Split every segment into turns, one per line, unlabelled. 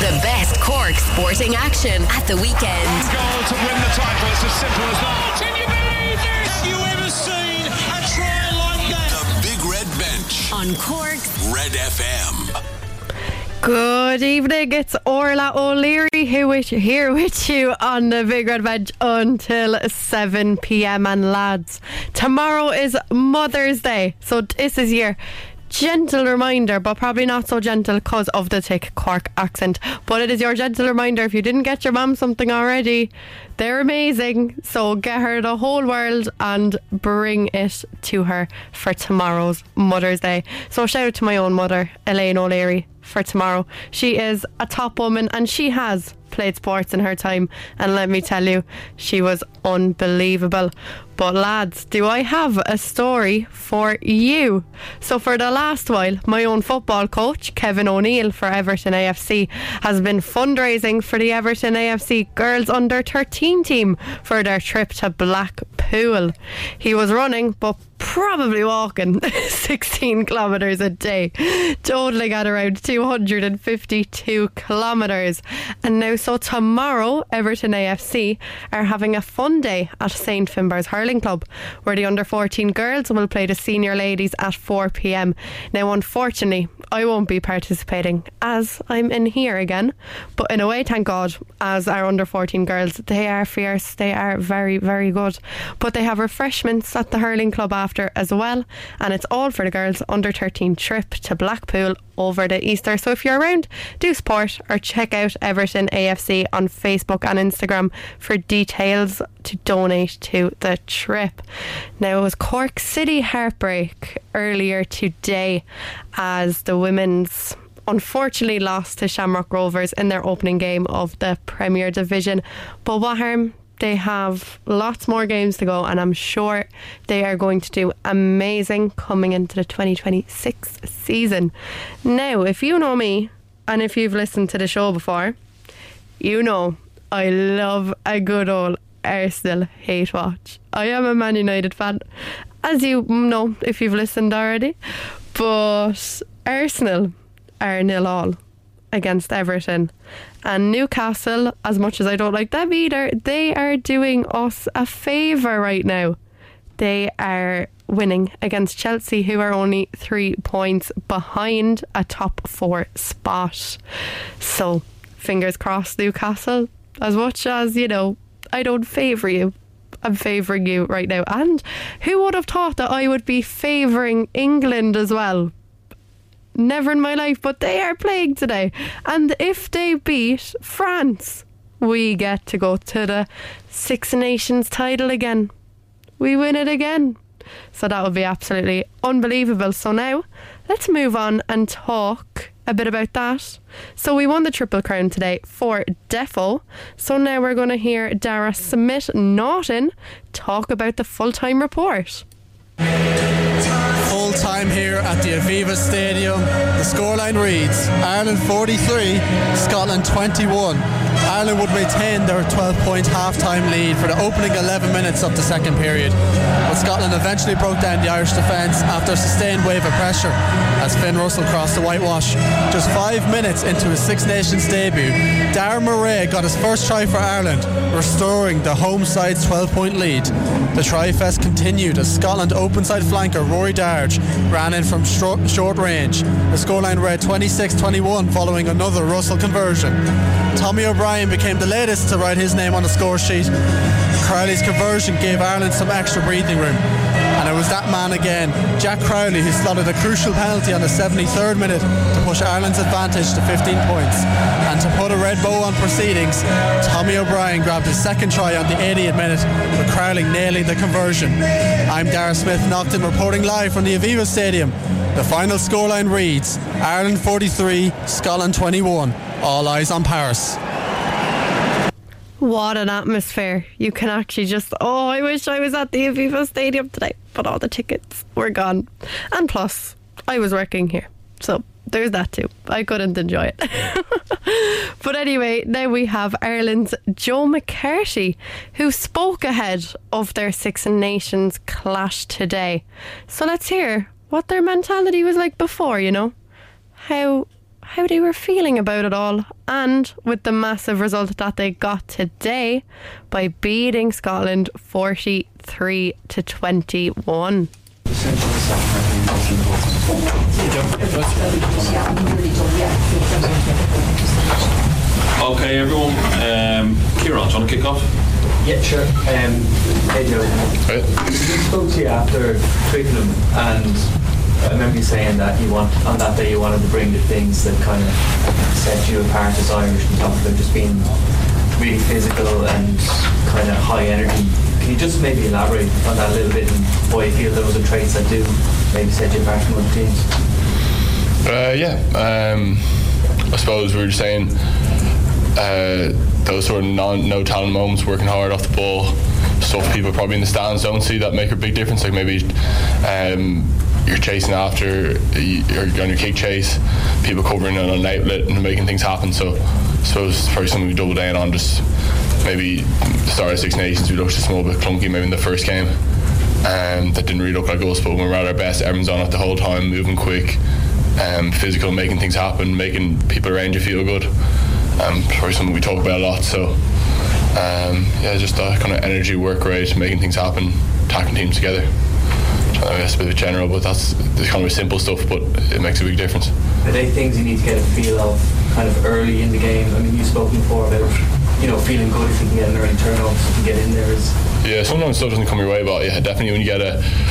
The best Cork sporting action at the weekend.
One goal to win the title. It's as simple as that. Can you believe this? Have you ever seen a try like that?
The Big Red Bench
On Cork's
Red FM.
Good evening, it's Orla O'Leary here with you on the Big Red Bench until 7 p.m. And lads, tomorrow is Mother's Day, so this is your gentle reminder, but probably not so gentle because of the thick Cork accent, but it is your gentle reminder, if you didn't get your mum something already, they're amazing, so get her the whole world and bring it to her for tomorrow's Mother's Day. So shout out to my own mother, Elaine O'Leary, for tomorrow. She is a top woman and she has played sports in her time, and let me tell you, she was unbelievable. But lads, do I have a story for you? So for the last while, my own football coach, Kevin O'Neill for Everton AFC, has been fundraising for the Everton AFC girls under 13 team for their trip to Blackpool. He was running, but probably walking 16 kilometres a day, totaling at around 252 kilometres. And now, so tomorrow, Everton AFC are having a fun day at St Finbarr's Hurling Club, where the under 14 girls will play the senior ladies at 4 p.m. Now, unfortunately, I won't be participating as I'm in here again, but in a way, thank God, as our under 14 girls, they are fierce, they are very, very good. But they have refreshments at the Hurling Club after as well, and it's all for the girls under 13 trip to Blackpool over the Easter. So if you're around, do support or check out Everton AFC on Facebook and Instagram for details to donate to the trip. Now, it was Cork City heartbreak earlier today as the women's unfortunately lost to Shamrock Rovers in their opening game of the Premier Division. But what harm? They have lots more games to go, and I'm sure they are going to do amazing coming into the 2026 season. Now, if you know me, and if you've listened to the show before, you know I love a good old Arsenal hate watch. I am a Man United fan, as you know if you've listened already, but Arsenal are 0-0 against Everton, and Newcastle, as much as I don't like them either, they are doing us a favour right now. They are winning against Chelsea, who are only 3 points behind a top 4 spot. So fingers crossed, Newcastle. As much as, you know, I don't favour you, I'm favouring you right now. And who would have thought that I would be favouring England as well? Never in my life, but they are playing today. And if they beat France, we get to go to the Six Nations title again. We win it again. So that would be absolutely unbelievable. So now, let's move on and talk a bit about that. So we won the Triple Crown today for Defo. So now we're going to hear Dara Smith-Naughton talk about the full-time report.
Full time here at the Aviva Stadium. The scoreline reads Ireland 43, Scotland 21. Ireland would retain their 12-point half-time lead for the opening 11 minutes of the second period, but Scotland eventually broke down the Irish defence after a sustained wave of pressure as Finn Russell crossed the whitewash. Just 5 minutes into his Six Nations debut, Darren Murray got his first try for Ireland, restoring the home side's 12-point lead. The try-fest continued as Scotland open-side flanker Rory Darge ran in from short range. The scoreline read 26-21 following another Russell conversion. Tommy O'Brien became the latest to write his name on the score sheet. Crowley's conversion gave Ireland some extra breathing room. And it was that man again, Jack Crowley, who slotted a crucial penalty on the 73rd minute to push Ireland's advantage to 15 points. And to put a red bow on proceedings, Tommy O'Brien grabbed his second try on the 80th minute, with Crowley nailing the conversion. I'm Dara Smith-Naughton reporting live from the Aviva Stadium. The final scoreline reads Ireland 43, Scotland 21. All eyes on Paris.
What an atmosphere. You can actually just, I wish I was at the Aviva Stadium today, but all the tickets were gone. And plus, I was working here, so there's that too. I couldn't enjoy it. But anyway, now we have Ireland's Joe McCarthy, who spoke ahead of their Six Nations clash today. So let's hear what their mentality was like before, you know. How how they were feeling about it all, and with the massive result that they got today by beating Scotland 43-21.
Okay, everyone. Kieran, do you want to kick off?
Yeah, sure. Hey Joe,
Right.
we spoke to you after Twickenham, and I remember you saying that on that day you wanted to bring the things that kind of set you apart as Irish, and talked about just being really physical and kind of high energy. Can you just maybe elaborate on that a little bit, and why you feel those are traits that do maybe set you apart from other teams?
I suppose we were just saying those sort of no talent moments, working hard off the ball, stuff people probably in the stands don't see that make a big difference. Like maybe you're chasing after, you're on your kick chase, people covering it on an outlet and making things happen. So I suppose it's probably something we double down on. Just maybe the start of Six Nations, we looked a small bit clunky maybe in the first game. That didn't really look like us, but when we were at our best, everyone's on it the whole time, moving quick, physical, making things happen, making people around you feel good. Probably something we talk about a lot. So just that kind of energy, work rate, making things happen, attacking teams together. I know that's a bit general, but that's kind of simple stuff, but it makes a big difference.
Are they things you need to get a feel of kind of early in the game? I mean, you've spoken before about, feeling good if you can get an early turnover, so you can get in there.
Yeah, sometimes stuff doesn't come your way, but yeah, definitely when you get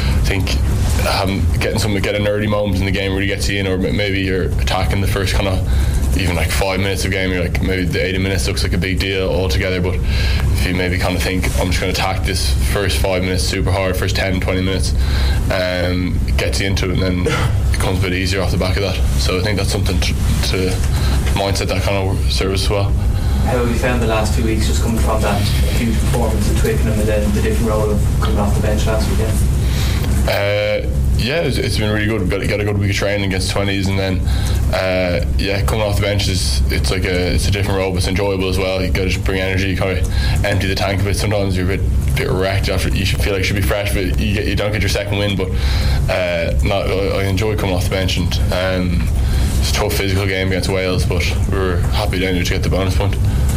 get an early moment in the game really gets you in, or maybe you're attacking the first kind of even like 5 minutes of game, you're like, maybe the 80 minutes looks like a big deal altogether, but if you maybe kind of think, I'm just going to attack this first 5 minutes super hard, first 10-20 minutes, it gets you into it, and then it becomes a bit easier off the back of that. So I think that's something to mindset that kind of serves as well.
How have you found the last 2 weeks, just coming from that huge performance at Twickenham and then the different role of coming off the bench last weekend?
It's been really good. We've got a good week of training against 20s, and then coming off the bench it's a different role, but it's enjoyable as well. You got to bring energy, you kind of empty the tank a bit. Sometimes you're a bit wrecked after, you should feel like you should be fresh, but you don't get your second win. But I enjoy coming off the bench, and it's a tough physical game against Wales, but we were happy down here to get the bonus point.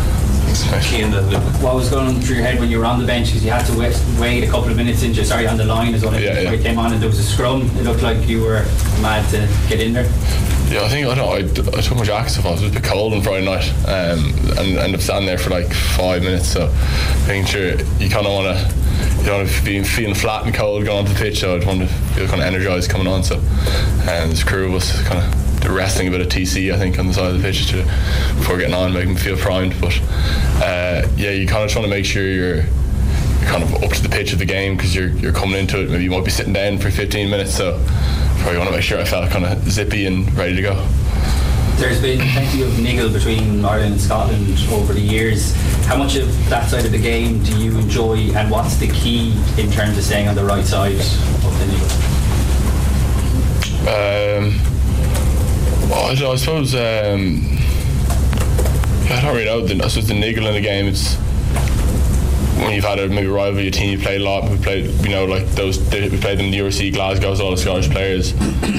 What was going on through your head when you were on the bench, because you had to wait a couple of minutes on the line as well? You came on and there was a scrum, it looked like you were mad to get in there.
Yeah, I took my jacket off. It was a bit cold on Friday night, and ended up standing there for like 5 minutes, so making sure you kind of want to, you don't want to be feeling flat and cold going onto the pitch, so I just want to feel kind of energised coming on. So this crew was kind of resting a bit of TC, I think, on the side of the pitch before getting on, making me feel primed. But you kind of just want to make sure you're kind of up to the pitch of the game, because you're coming into it. Maybe you might be sitting down for 15 minutes, so probably want to make sure I felt kind of zippy and ready to go.
There's been plenty of niggle between Ireland and Scotland over the years. How much of that side of the game do you enjoy, and what's the key in terms of staying on the right side of the niggle?
I suppose I don't really know. I suppose the niggle in the game, it's when you've had a maybe rival your team, you play a lot. We played, we played them in the URC Glasgow, all the Scottish players.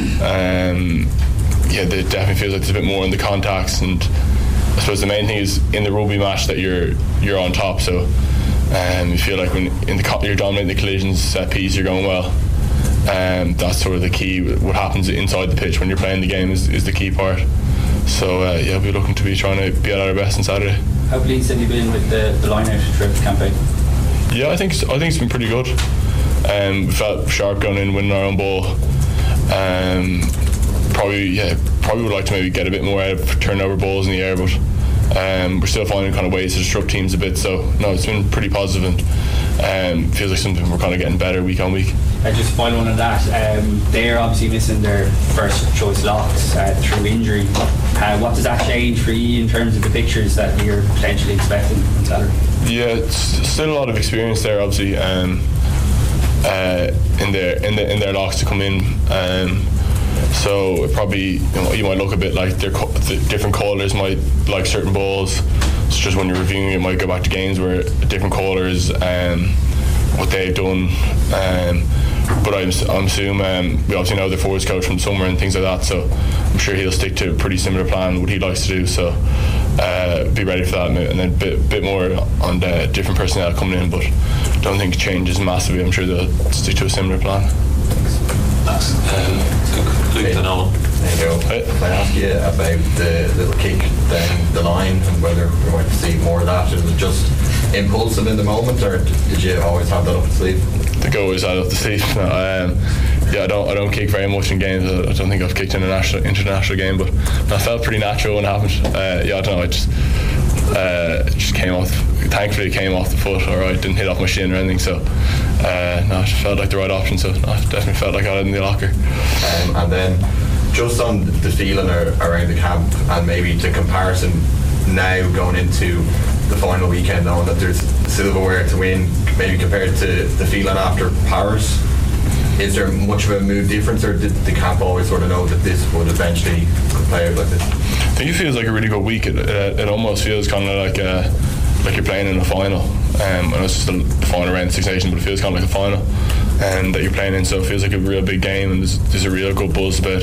It definitely feels like there's a bit more in the contacts, and I suppose the main thing is in the rugby match that you're on top. So you feel like when you're dominating the collisions, set piece, you're going well. That's sort of the key. What happens inside the pitch when you're playing the game is the key part. So we'll be looking to be trying to be at our best on Saturday.
How pleased have you been with the line-out throughout the campaign?
Yeah, I think it's been pretty good. We felt sharp going in, winning our own ball. Probably would like to maybe get a bit more out of turnover balls in the air, but we're still finding kind of ways to disrupt teams a bit. So no, it's been pretty positive, and feels like something we're kind of getting better week on week.
Just final one on that, they're obviously missing their first choice locks through injury. What does that change for you in terms of the pictures that you're potentially expecting on Saturday? Yeah,
it's still a lot of experience there, obviously, in their locks to come in. So it probably you might look a bit like the different callers might like certain balls. It's just when you're reviewing, you might go back to games where different callers what they've done. but I'm assume we obviously know the forwards coach from summer and things like that, so I'm sure he'll stick to a pretty similar plan what he likes to do. So be ready for that, and then a bit more on the different personnel coming in, but don't think it changes massively. I'm sure they'll stick to a similar plan.
That's Luke Donovan.
There you go.
Hey.
Can I ask you about the little kick down the line and whether we might see more of that? Is it just impulsive in the moment, or did you always have that up the sleeve?
I think I always had up the sleeve. No, I don't kick very much in games. I don't think I've kicked in an international game, but that felt pretty natural when it happened. I don't know. It just came off. Thankfully, it came off the foot. All right, didn't hit off my shin or anything. So no, it felt like the right option. So no, I definitely felt like I got it in the locker.
And then just on the feeling around the camp, and maybe the comparison now going into the final weekend, knowing that there's silverware to win, maybe compared to the feeling after Paris. Is there much of a mood difference, or did the camp always sort of know that this would eventually play out like this?
I think it feels like a really good week. It almost feels kind of like you're playing in a final. And it's just the final round, Six Nations, but it feels kind of like a final that you're playing in. So it feels like a real big game, and there's a real good buzz about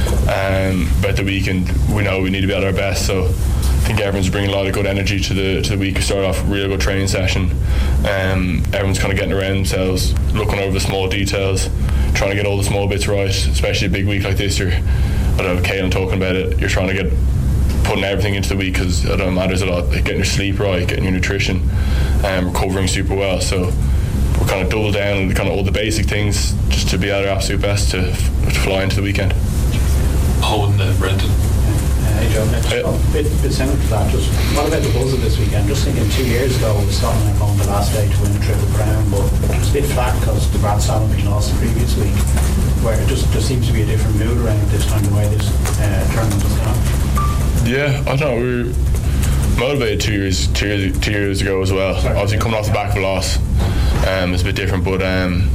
the week, and we know we need to be at our best. So I think everyone's bringing a lot of good energy to the week. We started off a real good training session. Everyone's kind of getting around themselves, looking over the small details, trying to get all the small bits right, especially a big week like this. I don't know, Caelan talking about it, you're trying to putting everything into the week, because it matters a lot, like getting your sleep right, getting your nutrition, recovering super well. So we're kind of double down on kind of all the basic things just to be at our absolute best to fly into the weekend.
Owen and Brenton.
Hey Joe, a bit similar to that. Just what about the buzz of this weekend? Just thinking 2 years ago, we was Scotland went home the last day to win a Triple Crown, but it was a bit flat because the Brad Salmon being lost the previous week. Where it just seems to be a different mood around this time, the way this tournament has gone.
Yeah, I don't know. We were motivated 2 years ago as well. Obviously coming off the back of a loss, it's a bit different, but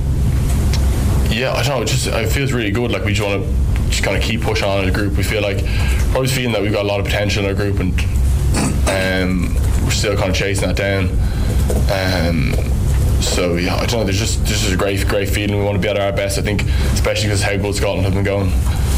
yeah, I don't know. It feels really good. Like we just want to just kind of keep pushing on as a group. We feel like probably feeling that we've got a lot of potential in our group, and we're still kind of chasing that down. So yeah, I don't know. There's just a great feeling. We want to be at our best. I think, especially because how good Scotland have been going.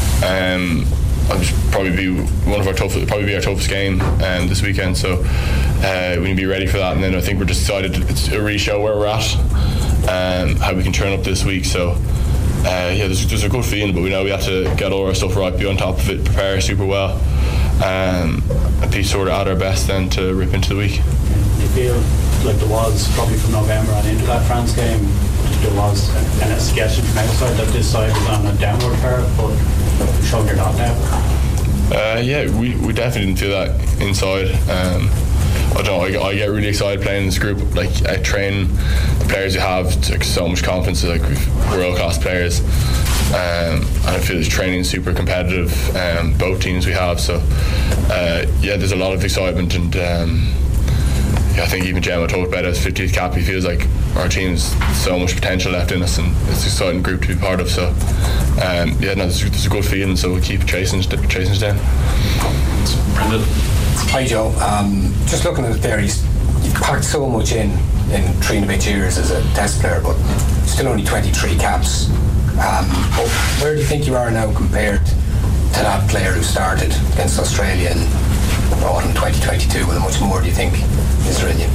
It'll probably be our toughest game this weekend. So we need to be ready for that. And then I think we're just decided to really show where we're at, how we can turn up this week. So yeah, there's a good feeling, but we know we have to get all our stuff right, be on top of it, prepare super well, and be sort of at our best then to rip into the week.
You feel like there was probably from November on into that France game, there was a suggestion from outside that this side was on a downward curve, but you're showing you're not now?
Yeah, we definitely didn't feel that inside. I don't know, I get really excited playing in this group. Like I train the players you have, it's like so much confidence, like world class players, and I feel this training is super competitive, both teams we have. So yeah, there's a lot of excitement, and yeah, I think even Gemma talked about it as 50th cap. He feels like our team's so much potential left in us, and it's an exciting group to be part of. So yeah, no, there's a good feeling. So we'll keep chasing us down.
Brendan.
Hi Joe, just looking at it there, you've packed so much in 3.5 years as a test player, but still only 23 caps. But where do you think you are now compared to that player who started against Australia in 2022, and how much more do you think is there in you?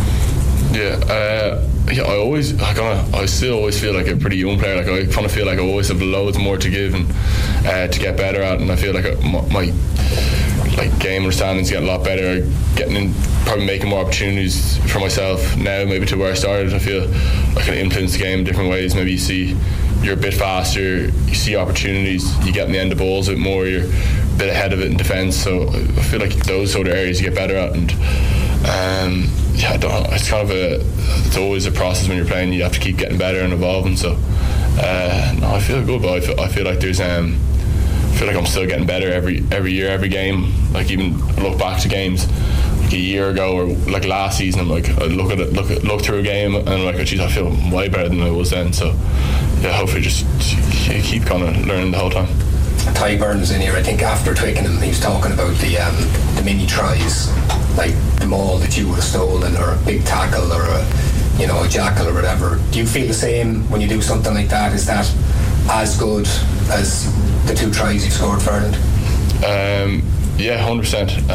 Yeah, I still always feel like a pretty young player. Like I kind of feel like I always have loads more to give and to get better at, and I feel like my game understanding's getting a lot better, probably making more opportunities for myself now maybe to where I started. I feel I can influence the game in different ways. Maybe you're a bit faster, you see opportunities, you get in the end of balls a bit more, you're a bit ahead of it in defence. So I feel like those sort of areas you get better at, and yeah, it's kind of it's always a process when you're playing. You have to keep getting better and evolving. So no, I feel good, but I feel like there's I feel like I'm still getting better every year, every game. Like even look back to games like a year ago or like last season, I'm like I look through a game and I'm like, oh geez, I feel way better than I was then. So yeah, hopefully just keep kind of learning the whole time.
Ty Byrne was in here, I think, after Twickenham. He was talking about the mini tries, like the maul that you would have stolen, or a big tackle, or a jackal or whatever. Do you feel the same when you do something like that? Is that as good as the 2 tries you've scored for Ireland?
Yeah, 100%.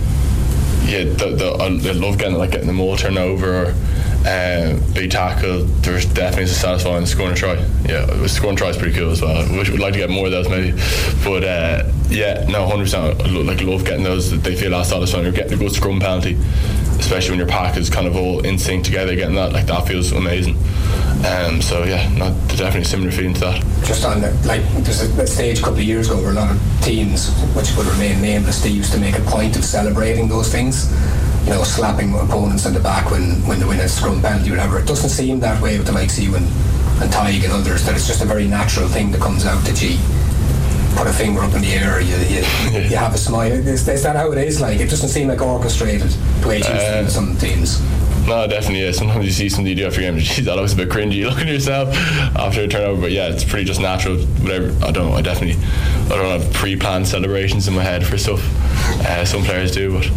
I love getting the maul turnover or big tackle. There's definitely satisfying scoring a try. Yeah, scoring a try is pretty cool as well. I wish we'd like to get more of those maybe, but 100%. I love getting those. They feel that satisfying. You're getting a good scrum penalty, especially when your pack is kind of all in sync together. Getting that feels amazing. Definitely similar feeling to that.
Just on there's a stage a couple of years ago where a lot of teams, which would remain nameless, they used to make a point of celebrating those things. Slapping opponents in the back when they win a scrum penalty or whatever. It doesn't seem that way with the likes of you and Tadhg and others, that it's just a very natural thing that comes out that you put a finger up in the air, you have a smile. Is that how it is? It doesn't seem like orchestrated the way it used to in some teams.
No, definitely, yeah. Sometimes you see something you do after a game, geez, that looks a bit cringy looking at yourself after a turnover, but yeah, it's pretty just natural. Whatever. I don't have pre-planned celebrations in my head for stuff. Some players do, but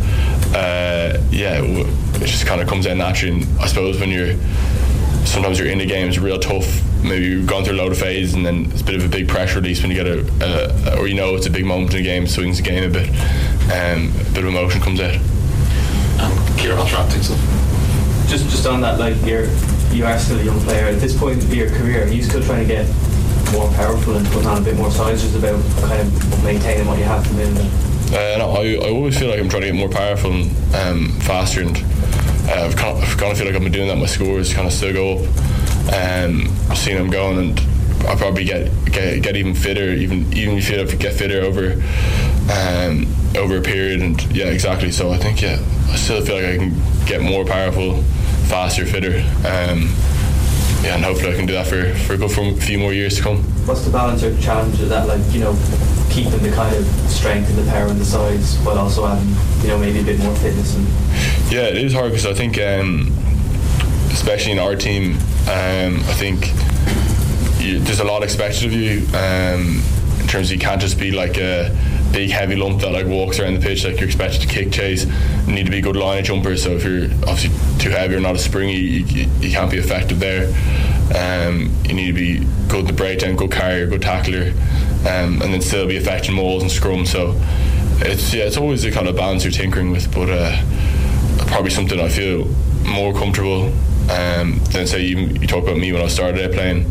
it just kind of comes out naturally. And I suppose when sometimes you're in the game, it's real tough. Maybe you've gone through a load of phases, and then it's a bit of a big pressure release when you get it's a big moment in the game, swings the game a bit. A bit of emotion comes out.
Kieran, I'll wrap things up.
Just on that, you are still a young player. At this point in your career, are you still trying to get more powerful and putting on a bit more size, just about kind of maintaining what you have from in?
No, I always feel like I'm trying to get more powerful and faster, and I've kind of feel like I've been doing that. My scores kind of still go up. Seeing them going, and I'll probably get even fitter, even get fitter over a period, and yeah, exactly. So I think I still feel like I can get more powerful, faster, fitter, and hopefully I can do that for a few more years to come.
What's the balance or challenge of that? Keeping the kind of strength and the power and the size, but also having maybe a bit more fitness.
Yeah, it is hard because I think, especially in our team, I think there's a lot expected of you. In terms of you can't just be like a big heavy lump that walks around the pitch. You're expected to kick, chase. You need to be a good line jumper. So if you're obviously too heavy or not as springy, you can't be effective there. You need to be good in the breakdown, good carrier, good tackler, and then still be affecting mauls and scrum. So it's always the kind of balance you're tinkering with, but probably something I feel more comfortable than say you talk about me when I started out playing.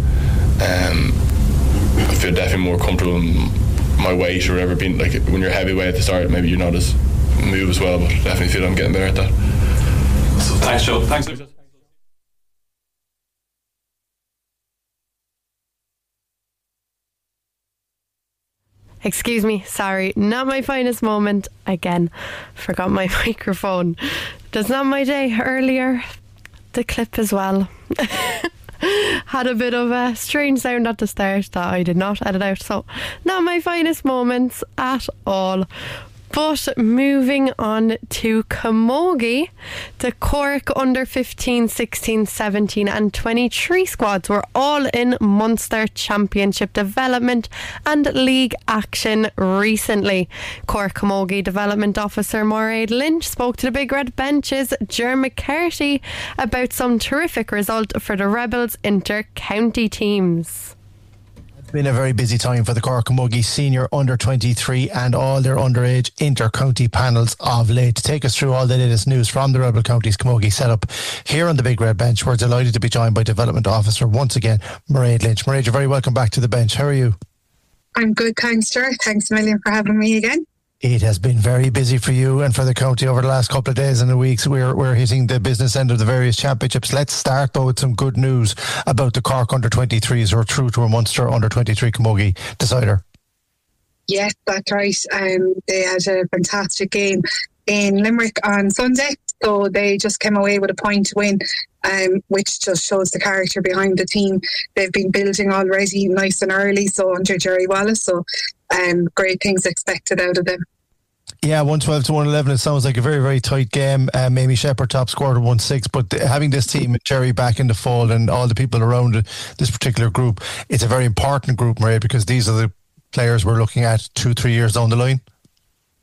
I feel definitely more comfortable in my weight or whatever, being when you're heavyweight at the start, maybe you're not as move as well, but definitely feel I'm getting better at that.
So thanks, Joe. Thanks.
Excuse me, sorry, not my finest moment. Again, forgot my microphone. Does not my day earlier. The clip as well. Had a bit of a strange sound at the start that I did not edit out, so not my finest moments at all. But moving on to Camogie, the Cork under 15, 16, 17 and 23 squads were all in Munster Championship development and league action recently. Cork Camogie Development Officer Mairead Lynch spoke to the Big Red Bench's Ger McCarthy about some terrific result for the Rebels inter-county teams.
Been a very busy time for the Cork Camogie senior under 23 and all their underage inter-county panels of late. To take us through all the latest news from the Rebel Counties Camogie setup here on the Big Red Bench, we're delighted to be joined by Development Officer once again Mairead Lynch. Mairead, you're very welcome back to the bench. How are you?
I'm good, thanks, Stuart. Thanks a million for having me again.
It has been very busy for you and for the county over the last couple of days and the weeks. We're hitting the business end of the various championships. Let's start though with some good news about the Cork under 23s who are through to a Munster under 23 Camogie decider.
Yes, that's right. They had a fantastic game in Limerick on Sunday, so they just came away with a point to win, which just shows the character behind the team. They've been building already nice and early, so under Jerry Wallace, so great things expected out of them.
Yeah, 112 to 111. It sounds like a very, very tight game. Amy Shepherd top scored 1-6, but having this team and Jerry back in the fold and all the people around this particular group, it's a very important group, Mairead, because these are the players we're looking at 2-3 years down the line.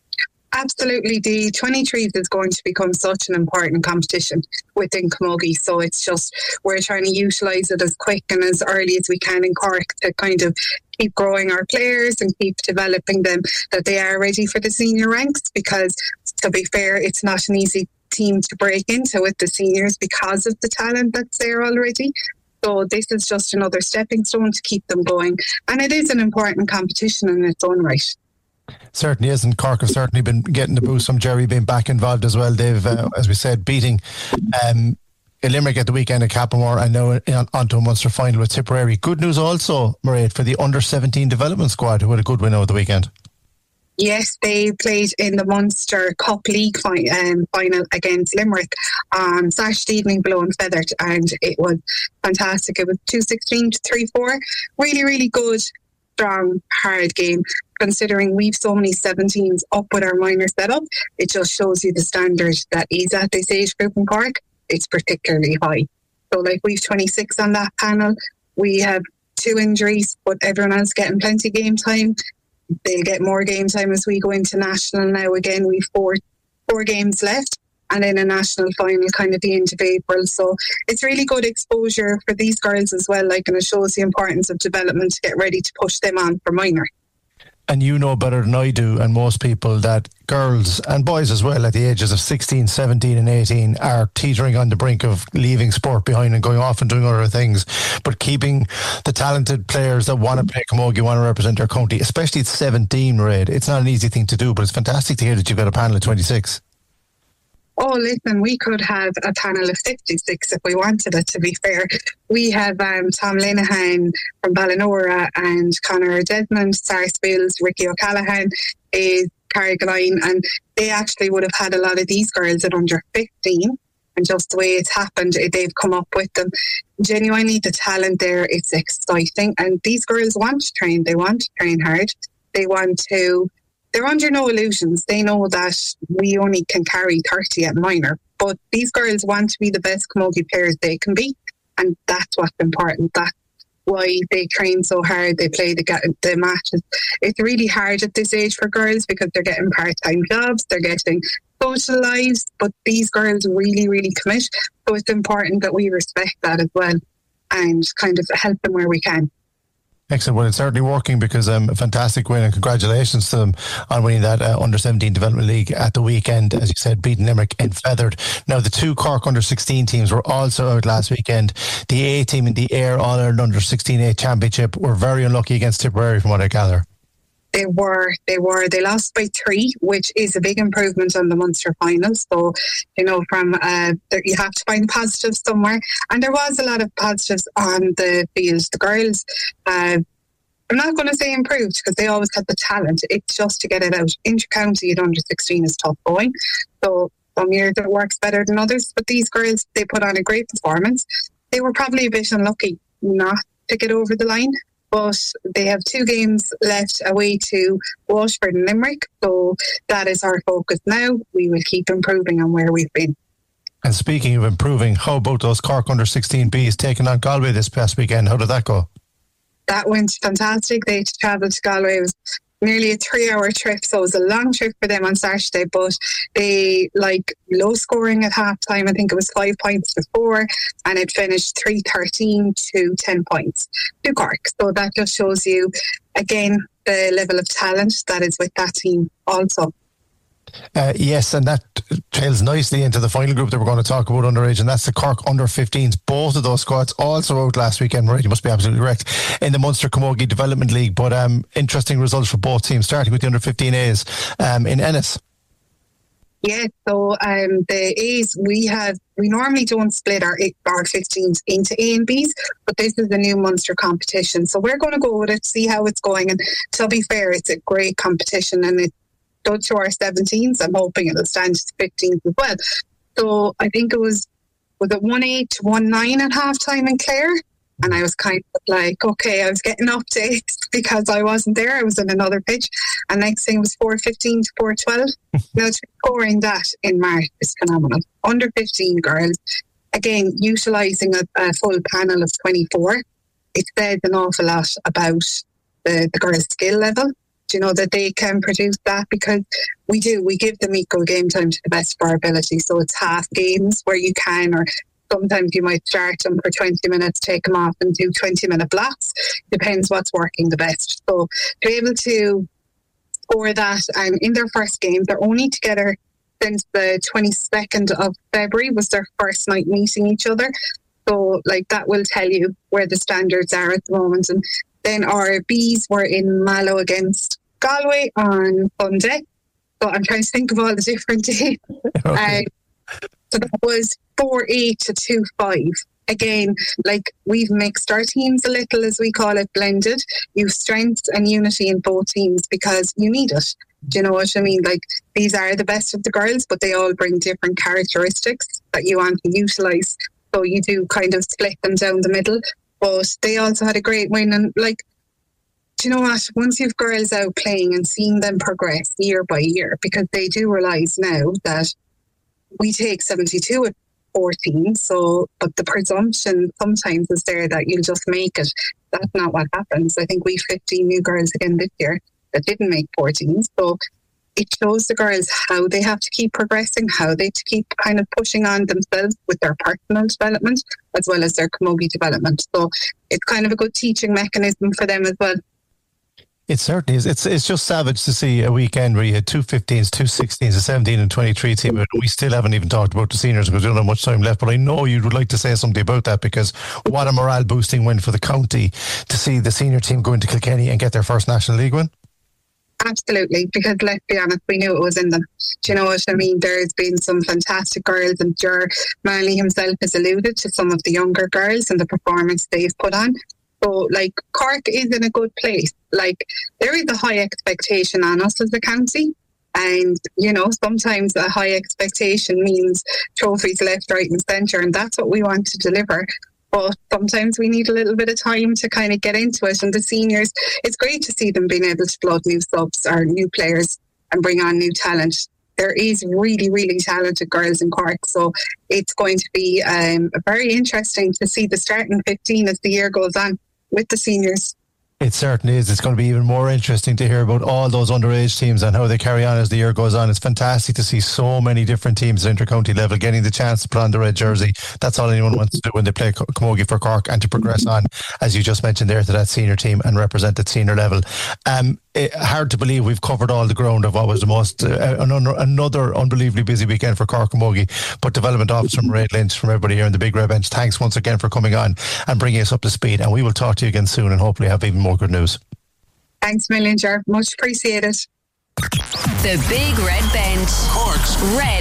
Absolutely. The 23s is going to become such an important competition within Camogie. So it's just, we're trying to utilise it as quick and as early as we can in Cork to kind of keep growing our players and keep developing them, that they are ready for the senior ranks, because to be fair, it's not an easy team to break into with the seniors because of the talent that's there already. So this is just another stepping stone to keep them going. And it is an important competition in its own right.
Certainly is, and Cork have certainly been getting the boost from Jerry being back involved as well. They've, as we said, beating Limerick at the weekend at Cappamore, and now onto a Munster final with Tipperary. Good news also, Mairead, for the under-17 development squad, who had a good win over the weekend.
Yes, they played in the Munster Cup League final against Limerick on Saturday evening, below and feathered, and it was fantastic. It was 2-16 to 3-4. Really, really good, strong, hard game. Considering we've so many 17s up with our minor setup, it just shows you the standard that is at this age group in Cork. It's particularly high. So like we've 26 on that panel. We have 2 injuries, but everyone else getting plenty game time. They'll get more game time as we go into national now. Again, we've four games left, and then a national final kind of the end of April. So it's really good exposure for these girls as well, like, and it shows the importance of development to get ready to push them on for minor.
And you know better than I do, and most people, that girls and boys as well at the ages of 16, 17 and 18 are teetering on the brink of leaving sport behind and going off and doing other things. But keeping the talented players that want to play camogie, want to represent their county, especially at 17, Mairead, it's not an easy thing to do, but it's fantastic to hear that you've got a panel of 26.
Oh, listen, we could have a panel of 56 if we wanted it, to be fair. We have Tom Linehan from Ballinora and Conor Desmond, Sarah Spills, Ricky O'Callaghan, Carrigaline, and they actually would have had a lot of these girls at under 15. And just the way it's happened, they've come up with them. Genuinely, the talent there, it's exciting. And these girls want to train. They want to train hard. They're under no illusions. They know that we only can carry 30 at minor, but these girls want to be the best camogie players they can be, and that's what's important. That's why they train so hard. They play the matches. It's really hard at this age for girls because they're getting part-time jobs, they're getting social lives, but these girls really, really commit. So it's important that we respect that as well and kind of help them where we can.
Excellent. Well, it's certainly working, because a fantastic win, and congratulations to them on winning that Under-17 Development League at the weekend. As you said, beating Limerick and feathered. Now, the 2 Cork Under-16 teams were also out last weekend. The A team in the Ayr All-Ireland Under-16A Championship were very unlucky against Tipperary, from what I gather.
They were. They lost by 3, which is a big improvement on the Munster finals. So, you know, you have to find positives somewhere. And there was a lot of positives on the field. The girls, I'm not going to say improved, because they always had the talent. It's just to get it out. Inter-county at under-16 is tough going. So some years it works better than others. But these girls, they put on a great performance. They were probably a bit unlucky not to get over the line. But they have 2 games left away to Washford and Limerick. So that is our focus now. We will keep improving on where we've been.
And speaking of improving, how about those Cork Under-16Bs taking on Galway this past weekend? How did that go?
That went fantastic. They travelled to Galway. It was nearly a 3-hour trip, so it was a long trip for them on Saturday, but they low scoring at half time. I think it was 5 points to 4, and it finished 3-13 to 10 points to Cork. So that just shows you again the level of talent that is with that team also.
Yes, and that tails nicely into the final group that we're going to talk about underage, and that's the Cork Under-15s. Both of those squads also out last weekend, right? You must be absolutely correct, in the Munster Camogie Development League. But interesting results for both teams, starting with the Under-15As in Ennis.
Yeah, so the A's, we normally don't split our 15s into A and Bs, but this is a new Munster competition. So we're going to go with it, see how it's going. And to be fair, it's a great competition, and it's good to our 17s. I'm hoping it'll stand to the 15s as well. So I think it was it 1-8 to 1-9 at half time in Clare? And I was kind of like, okay, I was getting updates because I wasn't there. I was in another pitch. And next thing was 4-15 to 4-12. Now, scoring that in March is phenomenal. Under 15 girls, again, utilising a full panel of 24. It says an awful lot about the girls' skill level. you know, that they can produce that, because we give them equal game time to the best of our ability. So it's half games where you can, or sometimes you might start them for 20 minutes, take them off and do 20-minute blocks. Depends what's working the best. So to be able to score that in their first game, they're only together since the 22nd of February was their first night meeting each other. So like that will tell you where the standards are at the moment. And then our Bs were in Mallow against Galway on Sunday. So I'm trying to think of all the different days. Okay. So that was 4-8 to 2-5. Again, like we've mixed our teams a little, as we call it, blended. You've strength and unity in both teams because you need it. Do you know what I mean? Like, these are the best of the girls, but they all bring different characteristics that you want to utilise. So you do kind of split them down the middle. But they also had a great win. And like, do you know what? Once you've girls out playing and seeing them progress year by year, because they do realise now that we take 72 at 14, but the presumption sometimes is there that you'll just make it. That's not what happens. I think we've 15 new girls again this year that didn't make 14. So it shows the girls how they have to keep progressing, how they have to keep kind of pushing on themselves with their personal development as well as their camogie development. So it's kind of a good teaching mechanism for them as well.
It certainly is. It's just savage to see a weekend where you had 2 15s, 2 16s, a 17 and 23 team. We still haven't even talked about the seniors because we don't have much time left. But I know you would like to say something about that, because what a morale boosting win for the county to see the senior team go into Kilkenny and get their first National League win.
Absolutely, because let's be honest, we knew it was in them. Do you know what I mean? There's been some fantastic girls, and Ger Manley himself has alluded to some of the younger girls and the performance they've put on. So, like, Cork is in a good place. Like, there is a high expectation on us as a county. And, you know, sometimes a high expectation means trophies left, right and centre. And that's what we want to deliver. But sometimes we need a little bit of time to kind of get into it. And the seniors, it's great to see them being able to flood new subs or new players and bring on new talent. There is really, really talented girls in Cork. So it's going to be very interesting to see the starting 15 as the year goes on with the seniors.
It certainly is. It's going to be even more interesting to hear about all those underage teams and how they carry on as the year goes on. It's fantastic to see so many different teams at inter-county level getting the chance to put on the red jersey. That's all anyone wants to do when they play camogie for Cork, and to progress on, as you just mentioned there, to that senior team and represent at senior level. Hard to believe we've covered all the ground of what was the most another unbelievably busy weekend for Cork camogie. But Development Officer Mairead Lynch, from everybody here in the Big Red Bench, thanks once again for coming on and bringing us up to speed. And we will talk to you again soon and hopefully have even more good news.
Thanks a million, Ger. Much appreciated.
The Big Red Bench. Cork's Red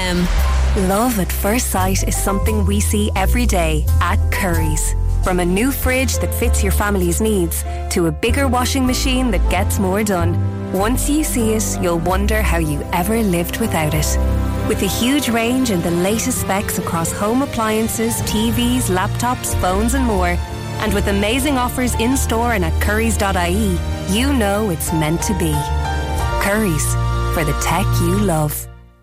FM.
Love at first sight is something we see every day at Curry's. From a new fridge that fits your family's needs to a bigger washing machine that gets more done. Once you see it, you'll wonder how you ever lived without it. With a huge range and the latest specs across home appliances, TVs, laptops, phones and more, and with amazing offers in-store and at currys.ie, you know it's meant to be. Currys, for the tech you love.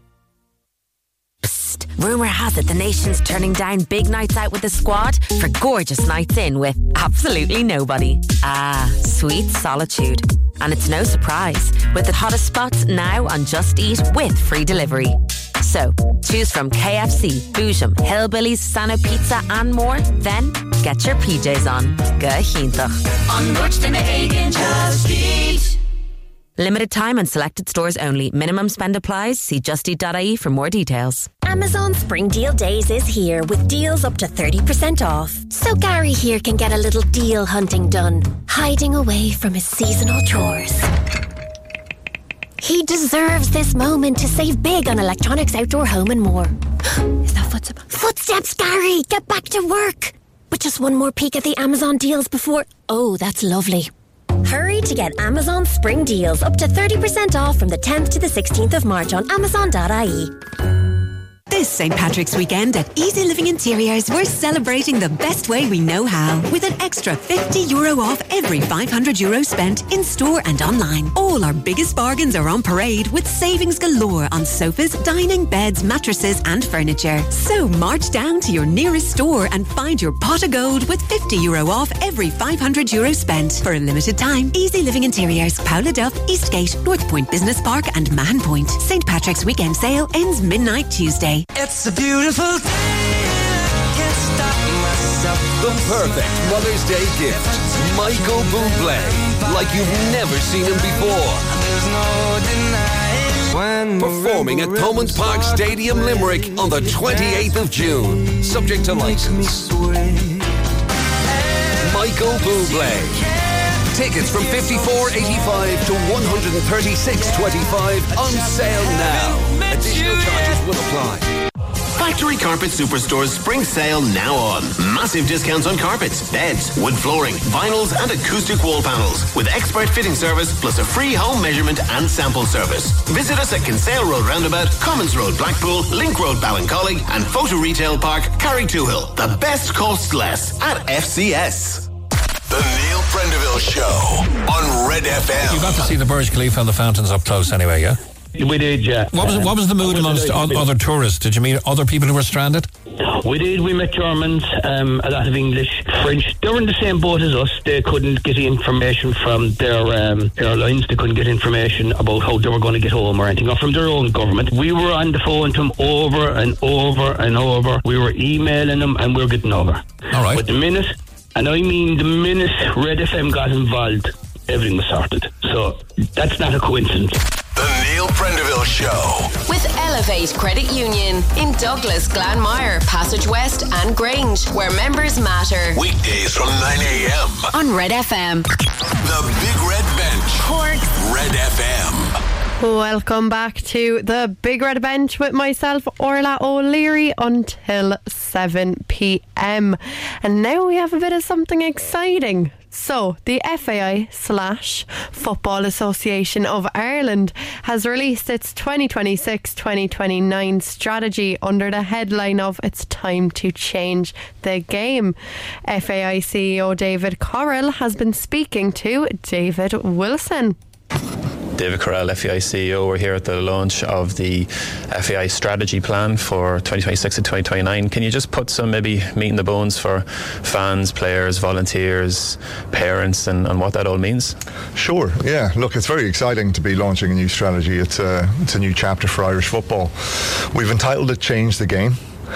Rumour has it the nation's turning down big nights out with the squad for gorgeous nights in with absolutely nobody. Ah, sweet solitude. And it's no surprise, with the hottest spots now on Just Eat with free delivery. So, choose from KFC, Boojum, Hillbillies, Sano Pizza and more. Then, get your PJs on. Gehiintach.
On Buxton Hagen, Just Eat.
Limited time and selected stores only. Minimum spend applies. See justeat.ie for more details.
Amazon Spring Deal Days is here with deals up to 30% off. So Gary here can get a little deal hunting done, hiding away from his seasonal chores. He deserves this moment to save big on electronics, outdoor, home and more. Is that footsteps? Footsteps, Gary! Get back to work! But just one more peek at the Amazon deals before... Oh, that's lovely. Hurry to get Amazon Spring Deals up to 30% off from the 10th to the 16th of March on Amazon.ie.
This St. Patrick's weekend at Easy Living Interiors, we're celebrating the best way we know how with an extra €50 off every €500 spent in store and online. All our biggest bargains are on parade with savings galore on sofas, dining, beds, mattresses and furniture. So march down to your nearest store and find your pot of gold with €50 off every €500 spent. For a limited time, Easy Living Interiors, Powladuff, Eastgate, North Point Business Park and Mahon Point. St. Patrick's weekend sale ends midnight Tuesday.
It's a beautiful day. I can't stop myself.
The perfect Mother's Day gift. Michael Bublé. Like you've never seen him before.
There's no denying.
Performing at Thomond Park Stadium, Limerick on the 28th of June. Subject to license. Michael Bublé. Tickets from $54.85 to $136.25 on sale now. Additional charges will apply.
Factory Carpet Superstore's spring sale now on. Massive discounts on carpets, beds, wood flooring, vinyls and acoustic wall panels with expert fitting service plus a free home measurement and sample service. Visit us at Kinsale Road Roundabout, Commons Road Blackpool, Link Road Ballincollig and Photo Retail Park, Carrigtwohill. The best costs less at FCS.
The Neil Prendeville Show on Red FM.
You got to see the Burj Khalifa and the fountains up close anyway, yeah?
We did, yeah.
What was the mood amongst other tourists? Did you meet other people who were stranded?
We did. We met Germans, a lot of English, French. They were in the same boat as us. They couldn't get information from their airlines. They couldn't get information about how they were going to get home or anything, or from their own government. We were on the phone to them over and over and over. We were emailing them and we were getting over.
All right.
But the minute Red FM got involved, everything was sorted. So that's not a coincidence.
The Neil Prendeville Show.
With Elevate Credit Union in Douglas, Glanmire, Passage West and Grange, where members matter.
Weekdays from 9 a.m.
on Red FM.
The Big Red Bench.
Cork's
Red FM.
Welcome back to the Big Red Bench with myself, Orla O'Leary, until 7 p.m. And now we have a bit of something exciting. So, the FAI/Football Association of Ireland has released its 2026-2029 strategy under the headline of It's Time to Change the Game. FAI CEO David Correll has been speaking to David Wilson.
David Correll, FAI CEO. We're here at the launch of the FAI strategy plan for 2026 and 2029. Can you just put some maybe meat in the bones for fans, players, volunteers, parents and what that all means?
Sure, yeah. Look, it's very exciting to be launching a new strategy. It's a new chapter for Irish football. We've entitled it Change the Game.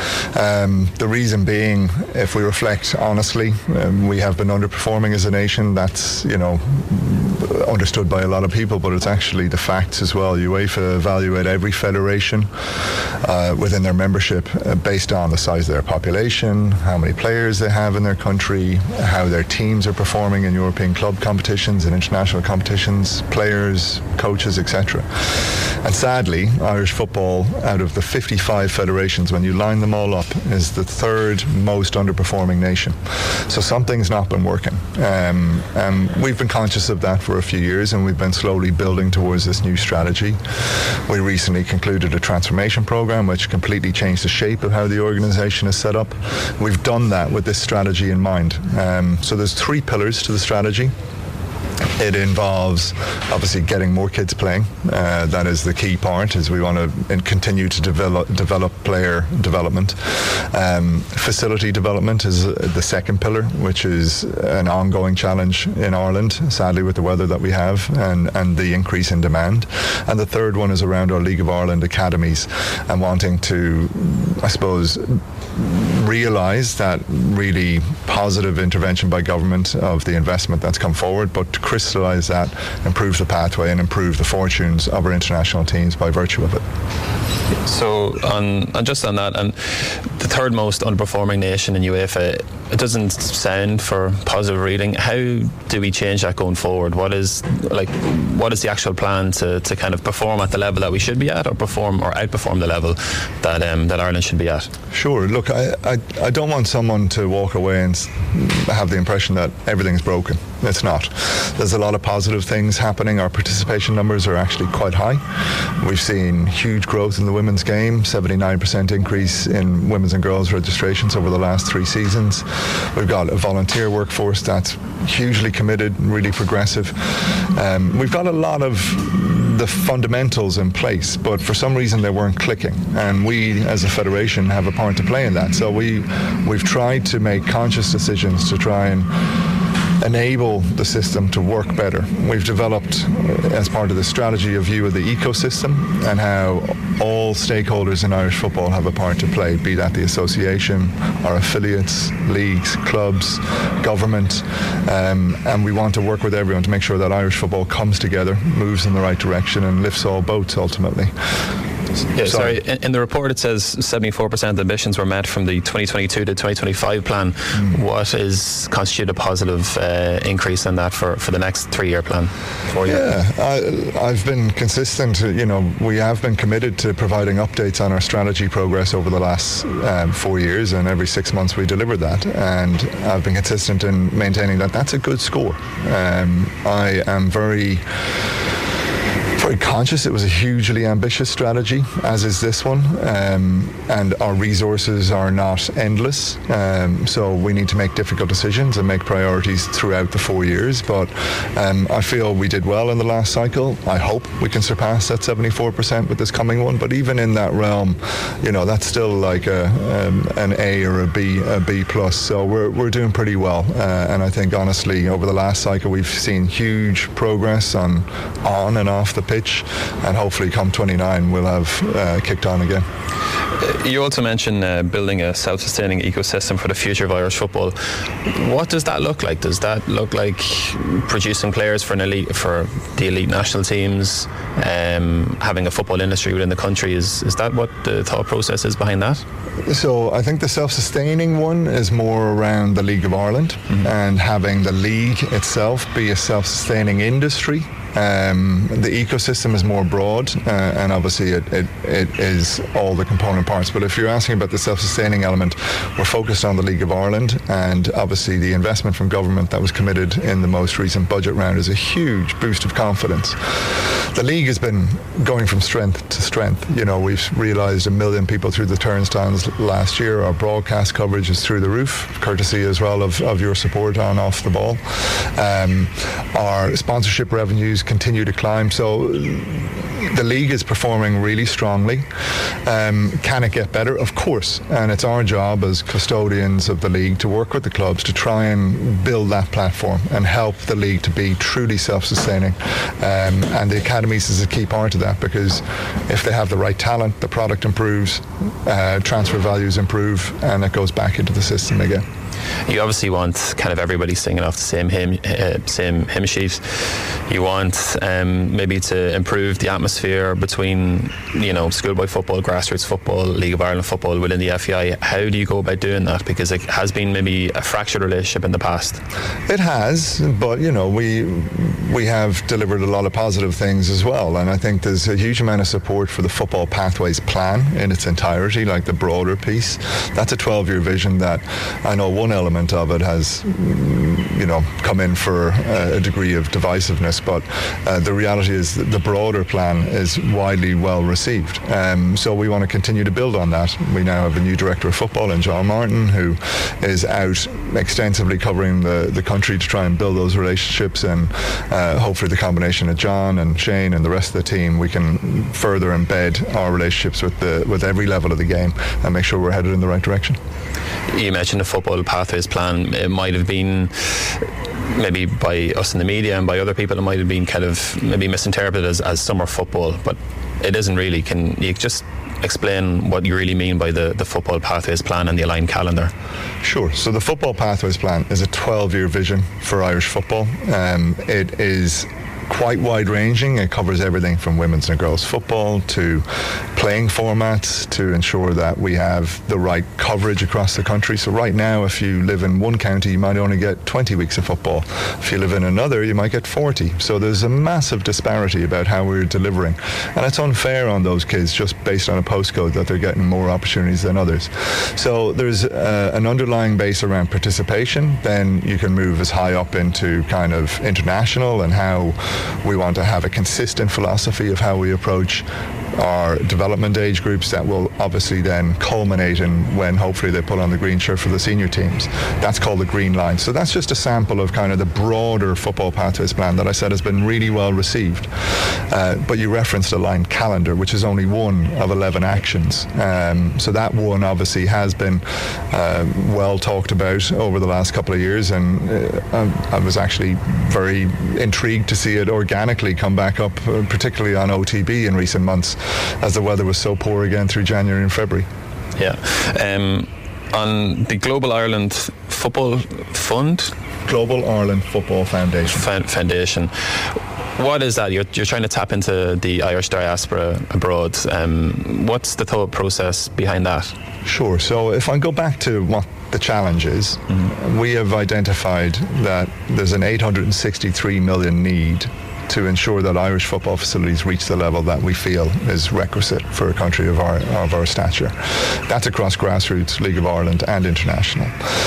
The reason being, if we reflect honestly, we have been underperforming as a nation. That's, understood by a lot of people, but it's actually the facts as well. UEFA evaluate every federation within their membership based on the size of their population, how many players they have in their country, how their teams are performing in European club competitions and international competitions, players, coaches, etc. And sadly, Irish football, out of the 55 federations, when you line them all up, is the third most underperforming nation. So something's not been working. We've been conscious of that for a few years, and we've been slowly building towards this new strategy. We recently concluded a transformation program which completely changed the shape of how the organisation is set up. We've done that with this strategy in mind. So there's 3 pillars to the strategy. It involves obviously getting more kids playing. That is the key part, as we want to continue to develop player development. Facility development is the second pillar, which is an ongoing challenge in Ireland, sadly, with the weather that we have and the increase in demand. And the third one is around our League of Ireland academies and wanting to, I suppose, realise that really positive intervention by government of the investment that's come forward, but to crystallise that, improve the pathway and improve the fortunes of our international teams by virtue of it.
So on that, and the third most underperforming nation in UEFA, it doesn't sound for positive reading. How do we change that going forward? What is the actual plan to kind of perform at the level that we should be at, or perform or outperform the level that Ireland should be at?
Sure. Look, I don't want someone to walk away and have the impression that everything's broken. It's not. There's a lot of positive things happening. Our participation numbers are actually quite high. We've seen huge growth in the women's game, 79% increase in women's and girls registrations over the last 3 seasons. We've got a volunteer workforce that's hugely committed, really progressive. We've got a lot of the fundamentals in place, but for some reason they weren't clicking, and we as a federation have a part to play in that. So we've tried to make conscious decisions to try and enable the system to work better. We've developed, as part of the strategy, a view of the ecosystem and how all stakeholders in Irish football have a part to play, be that the association, our affiliates, leagues, clubs, government, and we want to work with everyone to make sure that Irish football comes together, moves in the right direction, and lifts all boats ultimately.
Yeah, sorry. In the report it says 74% of the ambitions were met from the 2022 to 2025 plan. What is constitute a positive increase in that for the next 3-year plan for you?
Yeah, I've been consistent. We have been committed to providing updates on our strategy progress over the last 4 years, and every 6 months we deliver that, and I've been consistent in maintaining that. That's a good score. I am very conscious it was a hugely ambitious strategy, as is this one, and our resources are not endless, so we need to make difficult decisions and make priorities throughout the 4 years, but I feel we did well in the last cycle. I hope we can surpass that 74% with this coming one, but even in that realm, that's still like an A or a B plus, so we're doing pretty well, and I think honestly over the last cycle we've seen huge progress on and off the pitch, and hopefully come 29 we'll have kicked on again.
You also mentioned building a self-sustaining ecosystem for the future of Irish football. What does that look like? Does that look like producing players for the elite national teams, having a football industry within the country? Is that what the thought process is behind that?
So I think the self-sustaining one is more around the League of Ireland, and having the league itself be a self-sustaining industry. The ecosystem is more broad, and obviously it is all the component parts, but if you're asking about the self-sustaining element, we're focused on the League of Ireland, and obviously the investment from government that was committed in the most recent budget round is a huge boost of confidence. The league has been going from strength to strength. We've realised 1 million people through the turnstiles last year. Our broadcast coverage is through the roof, courtesy as well of your support on Off the Ball. Our sponsorship revenues continue to climb, so the league is performing really strongly. Can it get better? Of course, and it's our job as custodians of the league to work with the clubs to try and build that platform and help the league to be truly self-sustaining, and the academies is a key part of that, because if they have the right talent, the product improves, transfer values improve, and it goes back into the system again.
You obviously want kind of everybody singing off the same hymn sheet. You want maybe to improve the atmosphere between schoolboy football, grassroots football, League of Ireland football within the FEI. How do you go about doing that? Because it has been maybe a fractured relationship in the past.
It has, but we have delivered a lot of positive things as well, and I think there's a huge amount of support for the Football Pathways plan in its entirety, like the broader piece. That's a 12-year vision that I know one element of it has come in for a degree of divisiveness, but the reality is that the broader plan is widely well received, so we want to continue to build on that. We now have a new director of football in John Martin, who is out extensively covering the country to try and build those relationships, and hopefully the combination of John and Shane and the rest of the team, we can further embed our relationships with every level of the game and make sure we're headed in the right direction.
You mentioned the Football Pathways plan. It might have been, maybe by us in the media and by other people, it might have been kind of maybe misinterpreted as summer football, but it isn't really. Can you just explain what you really mean by the Football Pathways plan and the aligned calendar?
Sure. So the Football Pathways plan is a 12-year vision for Irish football. It is quite wide-ranging. It covers everything from women's and girls football to playing formats to ensure that we have the right coverage across the country. So right now, if you live in one county, you might only get 20 weeks of football. If you live in another, you might get 40. So there's a massive disparity about how we're delivering. And it's unfair on those kids just based on a postcode that they're getting more opportunities than others. So there's an underlying base around participation. Then you can move as high up into kind of international and how we want to have a consistent philosophy of how we approach our development age groups that will obviously then culminate in when hopefully they put on the green shirt for the senior teams. That's called the Green Line. So that's just a sample of kind of the broader football pathways plan that I said has been really well received. But you referenced a line calendar, which is only one of 11 actions. So that one obviously has been well talked about over the last couple of years, and I was actually very intrigued to see it organically come back up, particularly on OTB in recent months, as the weather was so poor again through January and February.
Yeah. On the Global Ireland Football Fund?
Global Ireland Football Foundation.
Foundation. What is that? You're trying to tap into the Irish diaspora abroad. What's the thought process behind that?
Sure. So if I go back to what the challenge is, we have identified that there's an 863 million need to ensure that Irish football facilities reach the level that we feel is requisite for a country of our stature. That's across grassroots, League of Ireland and international.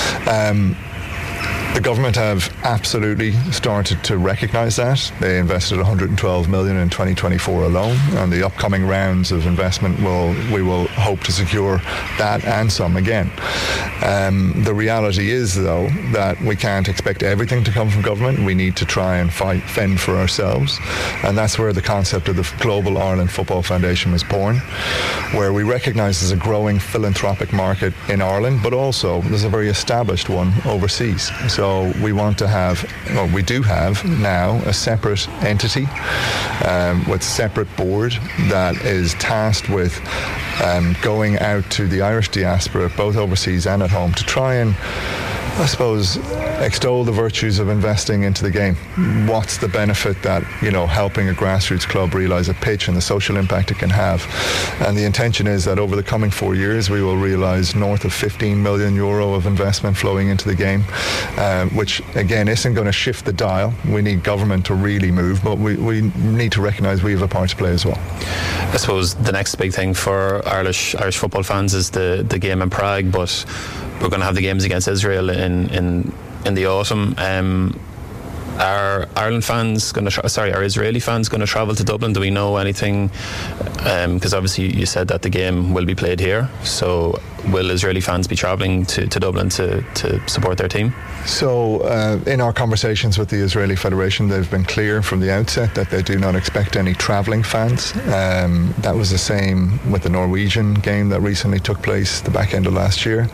The government have absolutely started to recognise that. They invested 112 million in 2024 alone, and the upcoming rounds of investment we will hope to secure that and some again. The reality is, though, that we can't expect everything to come from government. We need to try and fend for ourselves, and that's where the concept of the Global Ireland Football Foundation was born, where we recognise there's a growing philanthropic market in Ireland, but also there's a very established one overseas. So we want to have, well, we do have now a separate entity with separate board that is tasked with going out to the Irish diaspora, both overseas and at home, to try and, I suppose, extol the virtues of investing into the game. What's the benefit that, helping a grassroots club realise a pitch and the social impact it can have? And the intention is that over the coming 4 years we will realise north of 15 million euro of investment flowing into the game, which again isn't going to shift the dial. We need government to really move, but we need to recognise we have a part to play as well.
I suppose the next big thing for Irish football fans is the game in Prague, but we're going to have the games against Israel in the autumn. Are Ireland fans going to? Are Israeli fans going to travel to Dublin? Do we know anything? Because obviously you said that the game will be played here. So will Israeli fans be travelling to Dublin to support their team?
So in our conversations with the Israeli Federation, they've been clear from the outset that they do not expect any travelling fans. That was the same with the Norwegian game that recently took place the back end of last year.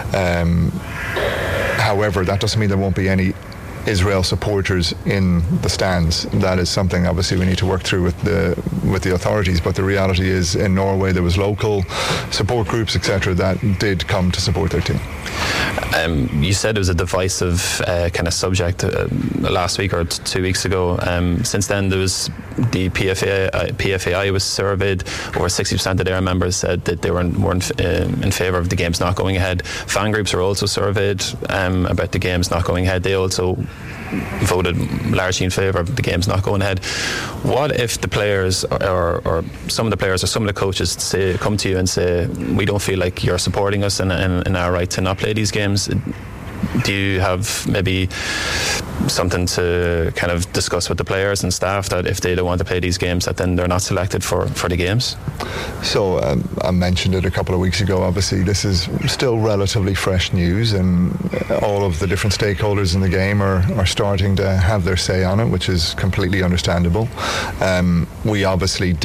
However, that doesn't mean there won't be any Israel supporters in the stands. That is something obviously we need to work through with the authorities, but the reality is in Norway there was local support groups, etc., that did come to support their team.
You said it was a divisive kind of subject last week or 2 weeks ago. Since then there was the PFAI was surveyed. Over 60% of their members said that they weren't in favour of the games not going ahead. Fan groups were also surveyed about the games not going ahead. They also voted largely in favour of the games not going ahead. What if the players or some of the players or some of the coaches come to you and say, we don't feel like you're supporting us in our right to not play these games? Do you have maybe something to kind of discuss with the players and staff that if they don't want to play these games, that then they're not selected for the games?
So I mentioned it a couple of weeks ago. Obviously this is still relatively fresh news, and all of the different stakeholders in the game are starting to have their say on it, which is completely understandable. We obviously did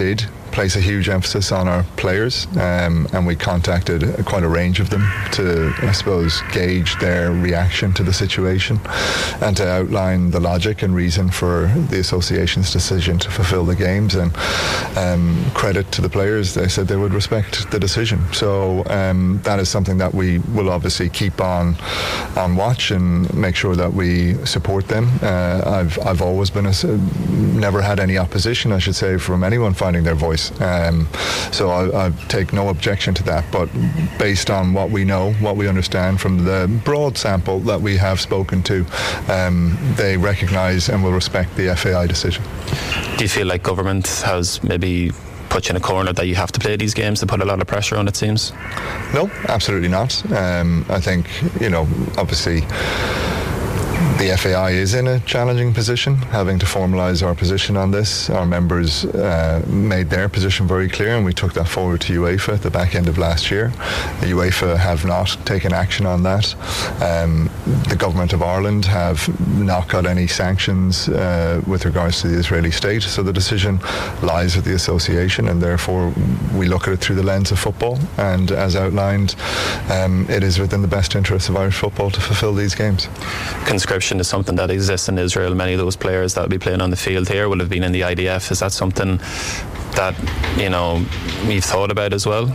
place a huge emphasis on our players, and we contacted quite a range of them to, I suppose, gauge their reaction to the situation and to outline the logic and reason for the association's decision to fulfill the games. And credit to the players, they said they would respect the decision. So that is something that we will obviously keep on watch and make sure that we support them. I've always been never had any opposition, I should say, from anyone finding their voice. So I take no objection to that. But based on what we know, what we understand from the broad sample that we have spoken to, they recognise and will respect the FAI decision.
Do you feel like government has maybe put you in a corner that you have to play these games to put a lot of pressure on, it seems?
No, absolutely not. I think, obviously the FAI is in a challenging position, having to formalise our position on this. Our members made their position very clear, and we took that forward to UEFA at the back end of last year. The UEFA have not taken action on that. The government of Ireland have not got any sanctions with regards to the Israeli state, so the decision lies with the association, and therefore we look at it through the lens of football. And as outlined, it is within the best interests of Irish football to fulfil these games.
Conscription is something that exists in Israel. Many of those players that will be playing on the field here will have been in the IDF. Is that something that you've thought about as well?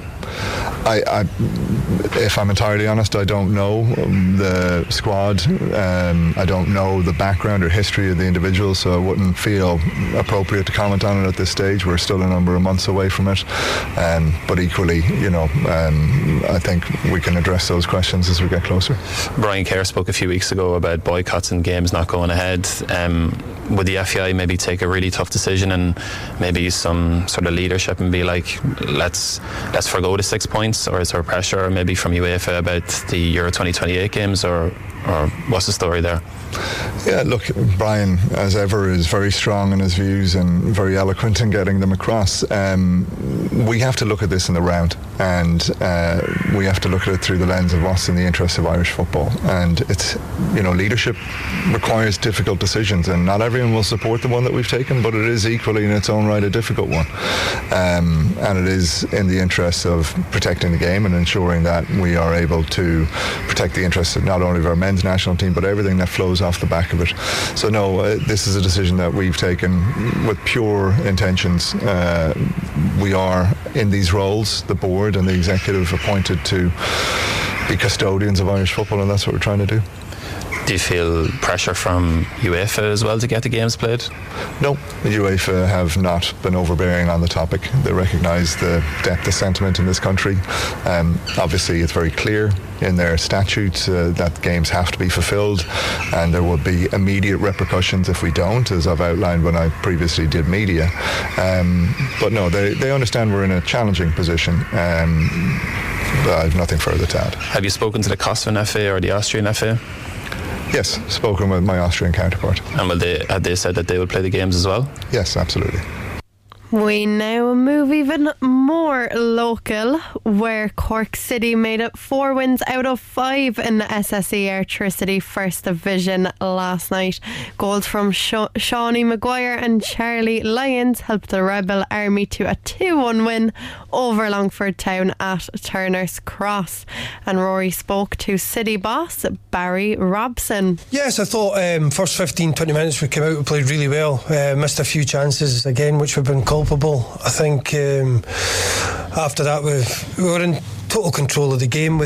If I'm entirely honest, I don't know the squad. I don't know the background or history of the individuals, so I wouldn't feel appropriate to comment on it at this stage. We're still a number of months away from it, but equally, I think we can address those questions as we get closer.
Brian Kerr spoke a few weeks ago about boycotts and games not going ahead. Would the FAI maybe take a really tough decision and maybe some sort of leadership and be like, let's forgo the 6 points, or is there pressure maybe from UEFA about the Euro 2028 games, or what's the story there?
Yeah, look, Brian, as ever, is very strong in his views and very eloquent in getting them across. We have to look at this in the round, and we have to look at it through the lens of what's in the interest of Irish football. And it's, leadership requires difficult decisions, and not everyone will support the one that we've taken, but it is equally in its own right a difficult one. And it is in the interest of protecting the game and ensuring that we are able to protect the interests of not only of our men's national team, but everything that flows off the back of it. So no, this is a decision that we've taken with pure intentions. We are in these roles, the board and the executive appointed to be custodians of Irish football, and that's what we're trying to do.
Do you feel pressure from UEFA as well to get the games played?
No, the UEFA have not been overbearing on the topic. They recognise the depth of sentiment in this country. Obviously, it's very clear in their statutes that games have to be fulfilled, and there will be immediate repercussions if we don't, as I've outlined when I previously did media. But no, they understand we're in a challenging position. But I have nothing further to add.
Have you spoken to the Kosovan FA or the Austrian FA?
Yes, spoken with my Austrian counterpart.
And have they said that they will play the games as well?
Yes, absolutely.
We now move even more local, where Cork City made it 4 wins out of 5 in the SSE Airtricity First Division last night. Goals from Shawnee Maguire and Charlie Lyons helped the Rebel Army to a 2-1 win over Longford Town at Turner's Cross. And Rory spoke to City boss Barry Robson.
Yes, I thought first 15-20 minutes we came out, we played really well. Missed a few chances again, which we've been culpable. I think after that we were in total control of the game.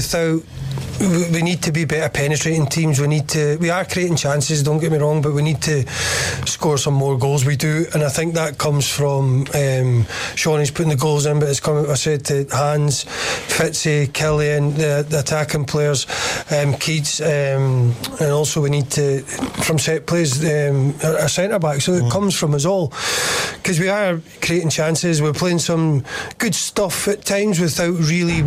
We need to be better penetrating teams. We are creating chances, don't get me wrong, but we need to score some more goals. We do, and I think that comes from Shawnee's putting the goals in, but it's coming, I said, to Hans, Fitzy, Killian, the attacking players, Keats, and also we need to, from set plays, a centre back. So it comes from us all, because we are creating chances. We're playing some good stuff at times without really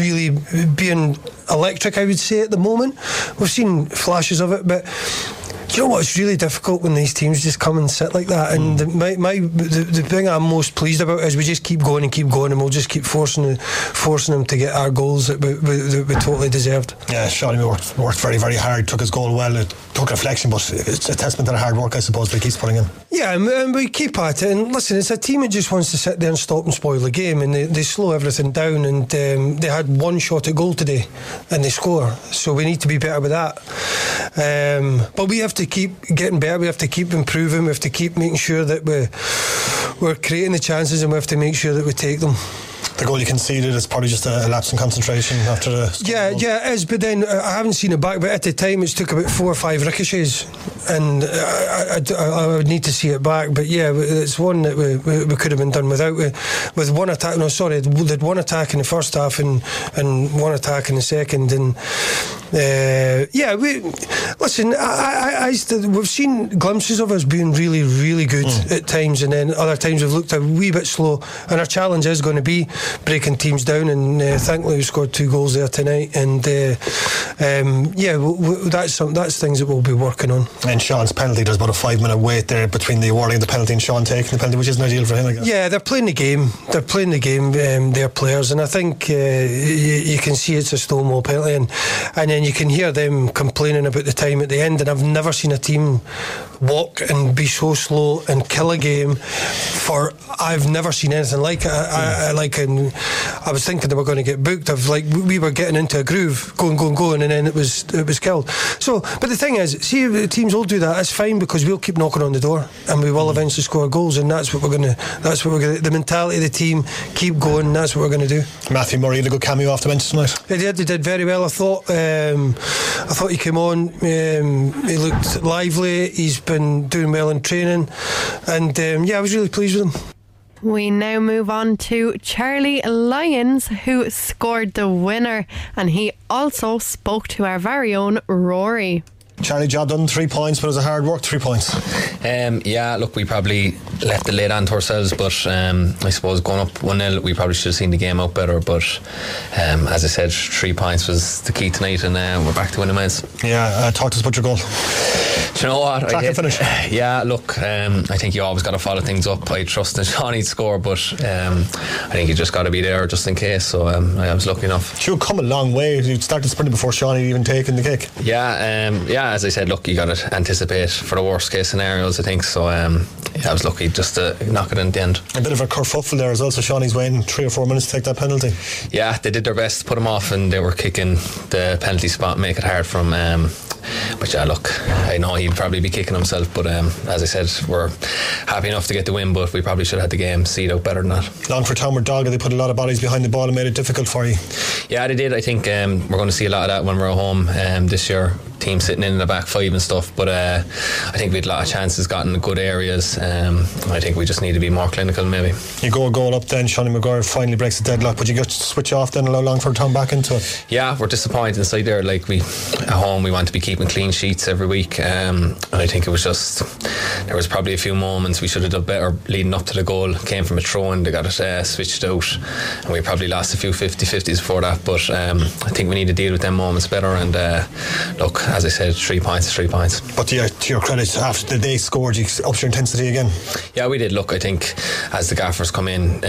being electric, I would say, at the moment. We've seen flashes of it, but you know what? It's really difficult when these teams just come and sit like that. And the thing I'm most pleased about is we just keep going, and we'll just keep forcing them to get our goals that we totally deserved.
Yeah, Shawnee worked very, very hard. Took his goal well. It took reflection, but it's a testament to the hard work, I suppose, that he keeps putting in.
Yeah, and we keep at it. And listen, it's a team that just wants to sit there and stop and spoil the game, and they slow everything down. And they had one shot at goal today, and they score. So we need to be better with that. But we have to keep getting better. We have to keep improving. We have to keep making sure that we're creating the chances, and we have to make sure that we take them.
The goal you conceded is probably just a lapse in concentration after the... Yeah,
it is, but then I haven't seen it back, but at the time it took about 4 or 5 ricochets, and I would need to see it back. But yeah, it's one that we could have been done without. With one attack, they had one attack in the first half and one attack in the second, and we've seen glimpses of us being really, really good at times, and then other times we've looked a wee bit slow, and our challenge is going to be breaking teams down, and thankfully we scored 2 goals there tonight, and that's things that we'll be working on.
And Sean's penalty, there's about a 5-minute wait there between the awarding of the penalty and Sean taking the penalty, which isn't ideal for him, I guess.
Yeah, they're playing the game, their players, and I think you can see it's a Stonewall penalty, and then you can hear them complaining about the time at the end, and I've never seen a team walk and be so slow and kill a game I've never seen anything like it. I was thinking they were going to get booked. We were getting into a groove, going, and then it was killed. So, but the thing is, see, the teams will do that. That's fine, because we'll keep knocking on the door, and we will eventually score goals, and that's what we're going to. The mentality of the team, keep going. That's what we're going to do.
Matthew Murray had a good cameo off the bench tonight.
He did very well. I thought he came on. He looked lively. He's been doing well in training, and I was really pleased with him.
We now move on to Charlie Lyons, who scored the winner, and he also spoke to our very own Rory.
Charlie, job done, 3 points, but it was a hard work 3 points.
Look, we probably left the lid on to ourselves, but I suppose going up 1-0, we probably should have seen the game out better, but as I said, 3 points was the key tonight, and we're back to winning ways.
Yeah, talk to us about your goal.
Do you know what?
Track and finish.
Yeah, look, I think you always got to follow things up. I trust in Shawnee'd score, but I think you just got to be there just in case, so I was lucky enough.
You've come a long way. You started sprinting before Shawnee even taken the kick.
Yeah, as I said, look, you got to anticipate for the worst case scenarios, I think, so I was lucky just to knock it in at the end.
A bit of a kerfuffle there as well, so Shawnee's waiting 3 or 4 minutes to take that penalty.
Yeah, they did their best to put him off, and they were kicking the penalty spot, make it hard for him. But yeah, look, I know he'd probably be kicking himself, but as I said, we're happy enough to get the win, but we probably should have had the game seed out better than that.
Longford Town were dogged. They put a lot of bodies behind the ball and made it difficult for you.
Yeah, they did. I think we're going to see a lot of that when we're at home this year. Team sitting in the back 5 and stuff, but I think we had a lot of chances, got in good areas. I think we just need to be more clinical, maybe.
You go a goal up then, Shawnie Maguire finally breaks the deadlock, but you got to switch off then, allow Longford Town back into it.
Yeah, we're disappointed inside there. Like, we at home we want to be keeping clean sheets every week, and I think it was just, there was probably a few moments we should have done better leading up to the goal. Came from a throw-in, they got it switched out, and we probably lost a few 50-50s before that, but I think we need to deal with them moments better, and look, as I said, 3 points is 3 points.
But to your credit, after they scored, you upped your intensity again.
Yeah, we did. Look, I think as the gaffers come in,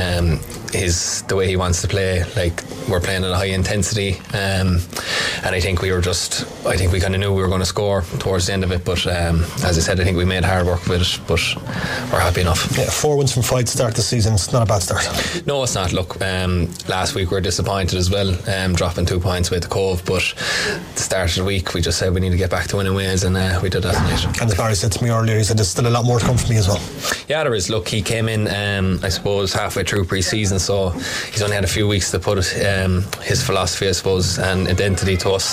the way he wants to play, like, we're playing at a high intensity, and I think we kind of knew we were going to score towards the end of it, but as I said, I think we made hard work with it, but we're happy enough.
Yeah, 4 wins from 5 to start the season. It's not a bad start.
No, it's not. Look, last week we were disappointed as well, dropping 2 points with the Cove, but at the start of the week we just said we need to get back to winning ways, and we did that tonight.
And as Barry said to me earlier, he said there's still a lot more to come from me as well.
Yeah, there is. Look, he came in I suppose halfway through pre-season, so he's only had a few weeks to put his philosophy, I suppose, and identity to us,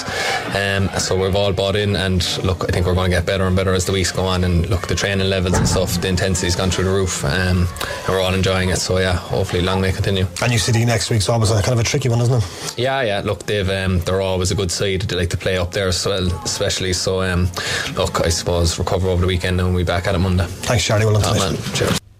so we've all bought in, and look, I think we're going to get better and better as the weeks go on, and look, the training levels and stuff, the intensity's gone through the roof, and we're all enjoying it, so yeah, hopefully long may continue.
And UCD next week's always kind of a tricky one, isn't it?
Yeah, look, they're always a good side. They like to play up there as well, especially, so look, I suppose recover over the weekend and we'll be back at it Monday.
Thanks, Charlie. Well done tonight.
Cheers.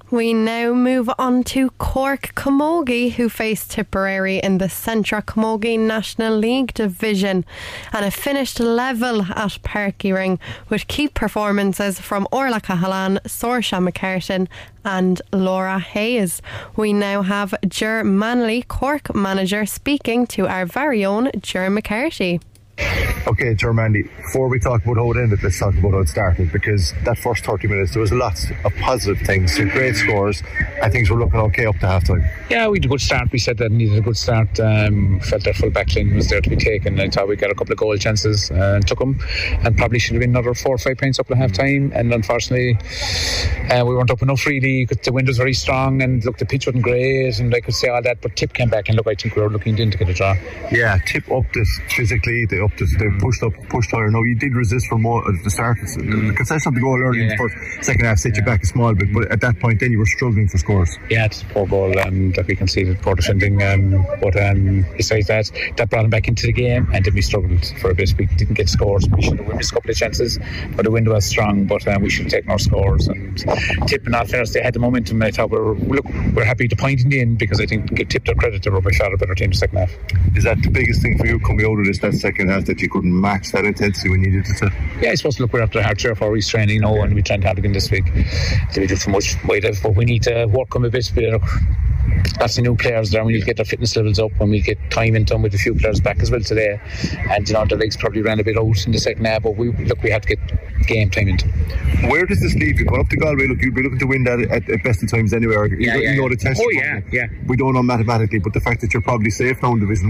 We now move on to Cork Camogie, who faced Tipperary in the Centra Camogie National League division, and it finished level at Parky Ring with key performances from Orla Cahalan, Saoirse McCartan and Laura Hayes. We now have Ger Manley, Cork manager, speaking to our very own Ger McCarthy.
Okay, Germany, before we talk about how it ended, let's talk about how it started, because that first 30 minutes there was lots of positive things, some great scores, and things were looking okay up to half time.
Yeah, we had a good start. We said that we needed a good start. Felt our full back line was there to be taken. I thought we got a couple of goal chances and took them, and probably should have been another 4 or 5 points up at half time, and unfortunately we weren't up enough really. The wind was very strong, and look, the pitch wasn't great, and I could say all that, but Tip came back, and look, I think we were looking in to get a draw.
Yeah, Tip upped it physically, they pushed higher. No, you did resist for more at the start. The concession of the goal early in the first, second half set you back a small bit, but at that point then you were struggling for scores.
Yeah, it's a poor goal that we conceded, poor defending, but besides that brought him back into the game, and then we struggled for a bit. We didn't get scores. We should have missed a couple of chances, but the wind was strong, but we should have taken our scores. And Tip, in all fairness, they had the momentum. I thought we're happy to point in the end, because I think give Tip their credit, they were by far a better team in the second half.
Is that the biggest thing for you coming out of this, that second half, that you couldn't match that intensity when you needed it to?
Yeah, I suppose, look, we're after a hard 3 or 4 weeks training, and we trained hard again this week. Did we do too much? But we need to work on a bit. Lots of new players there. We need to get their fitness levels up, and we get time into them with a few players back as well today. And the legs probably ran a bit out in the second half, but we have to get game time into.
Where does this leave you? Going up to Galway, look, you'd be looking to win that at best of times anyway. You know the test.
Oh yeah.
We don't know mathematically, but the fact that you're probably safe now in Division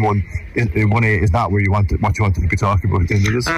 1A is not where you wanted to be talking about at the end of this.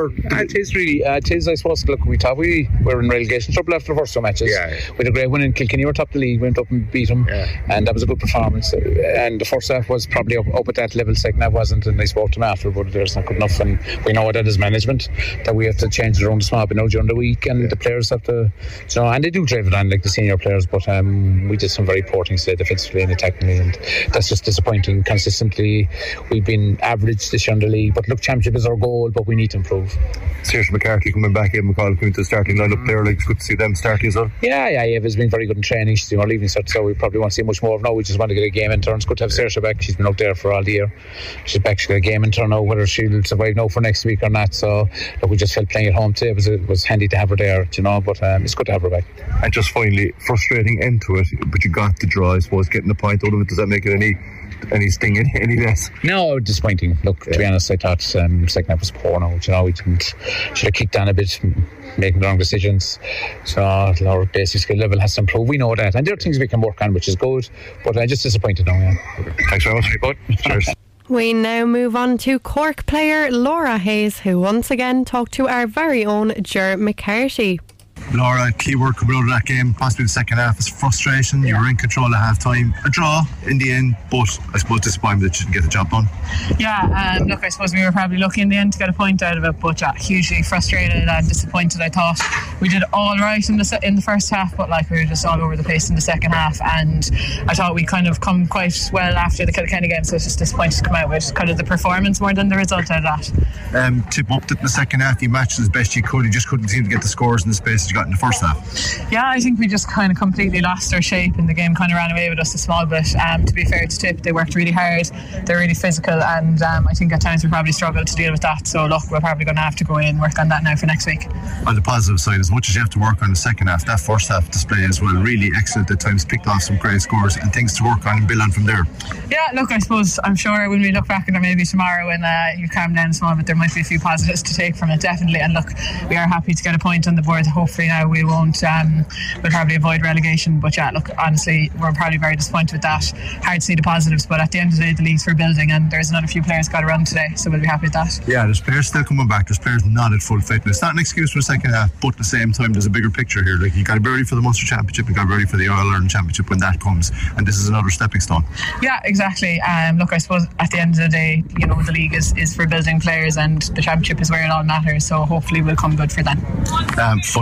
It is really. It is, I suppose. Look, we thought we were in relegation trouble after the first 2 matches. With a great win in Kilkenny, we were top of the league, went up and beat them, and that was a good performance. And the first half was probably up at that level. Second half wasn't, and I spoke to them after, but there's not good enough. And we know that as management, that we have to change it around the small bit now during the week, and the players have to, and they do drive it on like the senior players. But we did some very poor things today, defensively and attackingly, and that's just disappointing. Consistently, we've been average this year in the league. But look, championship is our goal, but we need to improve.
Saoirse McCarthy coming back, Eva McCall coming to the starting lineup there. Like, it's good to see them starting as well.
Yeah, Eva's been very good in training. She's doing her leaving cert, so we probably won't see much more of now. We just want to get a game in turn. It's good to have Saoirse back. She's been out there for all the year. She's back. She's got a game in turn now, whether she'll survive now for next week or not. So look, we just felt playing at home today it was handy to have her there, but it's good to have her back.
And just finally, frustrating end to it, but you got the draw, I suppose. Getting the point out of it, does that make it any sting any less?
No, disappointing. Look, to be honest, I thought second half was poor now. We should have kicked on a bit, making the wrong decisions. So our basic skill level has to improve. We know that, and there are things we can work on, which is good, but I'm just disappointed now.
Thanks very much.
Good. Cheers.
We now move on to Cork player Laura Hayes, who once again talked to our very own Ger McCarthy.
Laura, key word coming out of that game, possibly the second half, is frustration. You were in control at half time. A draw in the end, but I suppose disappointment that you didn't get the job done.
Yeah, look, I suppose we were probably lucky in the end to get a point out of it, but hugely frustrated and disappointed. I thought we did all right in the first half, but we were just all over the place in the second half, and I thought we kind of come quite well after the Kilkenny game, so it's just disappointed to come out with kind of the performance more than the result out of that.
Tip upped it in the second half. You matched as best you could. You just couldn't seem to get the scores in the space you got in the first half.
Yeah, I think we just kind of completely lost our shape, and the game kind of ran away with us a small bit. To be fair to Tip, they worked really hard, they're really physical, and I think at times we probably struggled to deal with that. So look, we're probably going to have to go in and work on that now for next week.
On the positive side, as much as you have to work on the second half, that first half display as well, really excellent at times, picked off some great scores and things to work on and build on from there.
Yeah, look, I suppose I'm sure when we look back at it maybe tomorrow when you calm down a small bit, there might be a few positives to take from it, definitely. And look, we are happy to get a point on the board. Hopefully now we won't we'll probably avoid relegation, but look, honestly, we're probably very disappointed with that. Hard to see the positives, but at the end of the day, the league's for building, and there's another few players got to run today, so we'll be happy with that.
Yeah, there's players still coming back, there's players not at full fitness. Not an excuse for the second half, but at the same time there's a bigger picture here. Like, you got to be ready for the Munster Championship, you got to be ready for the All-Ireland Championship when that comes, and this is another stepping stone.
Yeah, exactly. Look, I suppose at the end of the day, the league is for building players, and the Championship is where it all matters, so hopefully we'll come good for them.
Finally,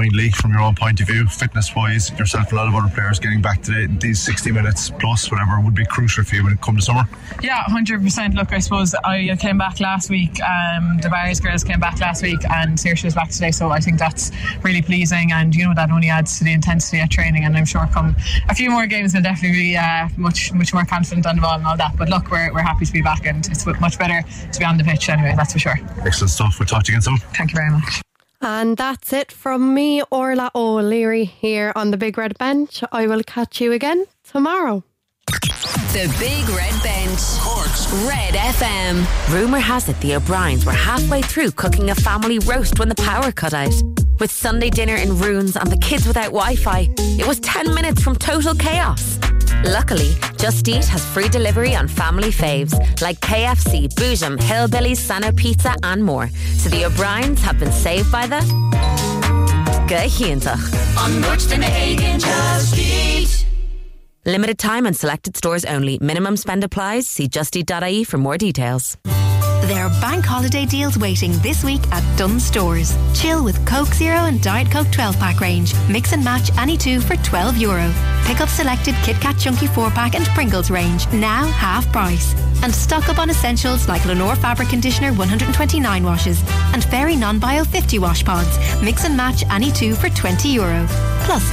from your own point of view, fitness-wise, yourself and a lot of other players getting back to these 60 minutes plus, whatever, would be crucial for you when it comes to summer?
Yeah, 100%. Look, I suppose I came back last week. The Barry's girls came back last week, and Saoirse was back today. So I think that's really pleasing, and that only adds to the intensity at training. And I'm sure come a few more games, we'll definitely be much more confident on the ball and all that. But look, we're happy to be back, and it's much better to be on the pitch anyway. That's for sure.
Excellent stuff. We'll talk to you again soon.
Thank you very much.
And that's it from me, Orla O'Leary, here on the Big Red Bench. I will catch you again tomorrow.
The Big Red Bench. Cork's Red FM.
Rumour has it the O'Briens were halfway through cooking a family roast when the power cut out. With Sunday dinner in ruins and the kids without Wi-Fi, it was 10 minutes from total chaos. Luckily, Just Eat has free delivery on family faves like KFC, Boojum, Hillbillies, Sano Pizza and more. So the O'Briens have been saved by the Gehientach.
On North in Hagen, Just Eat.
Limited time and selected stores only. Minimum spend applies. See justeat.ie for more details.
There are bank holiday deals waiting this week at Dunnes Stores. Chill with Coke Zero and Diet Coke 12-pack range. Mix and match any two for €12. Pick up selected Kit Kat Chunky 4-pack and Pringles range, now half price. And stock up on essentials like Lenore Fabric Conditioner 129 washes and Fairy Non-Bio 50 wash pods. Mix and match any two for €20. Plus,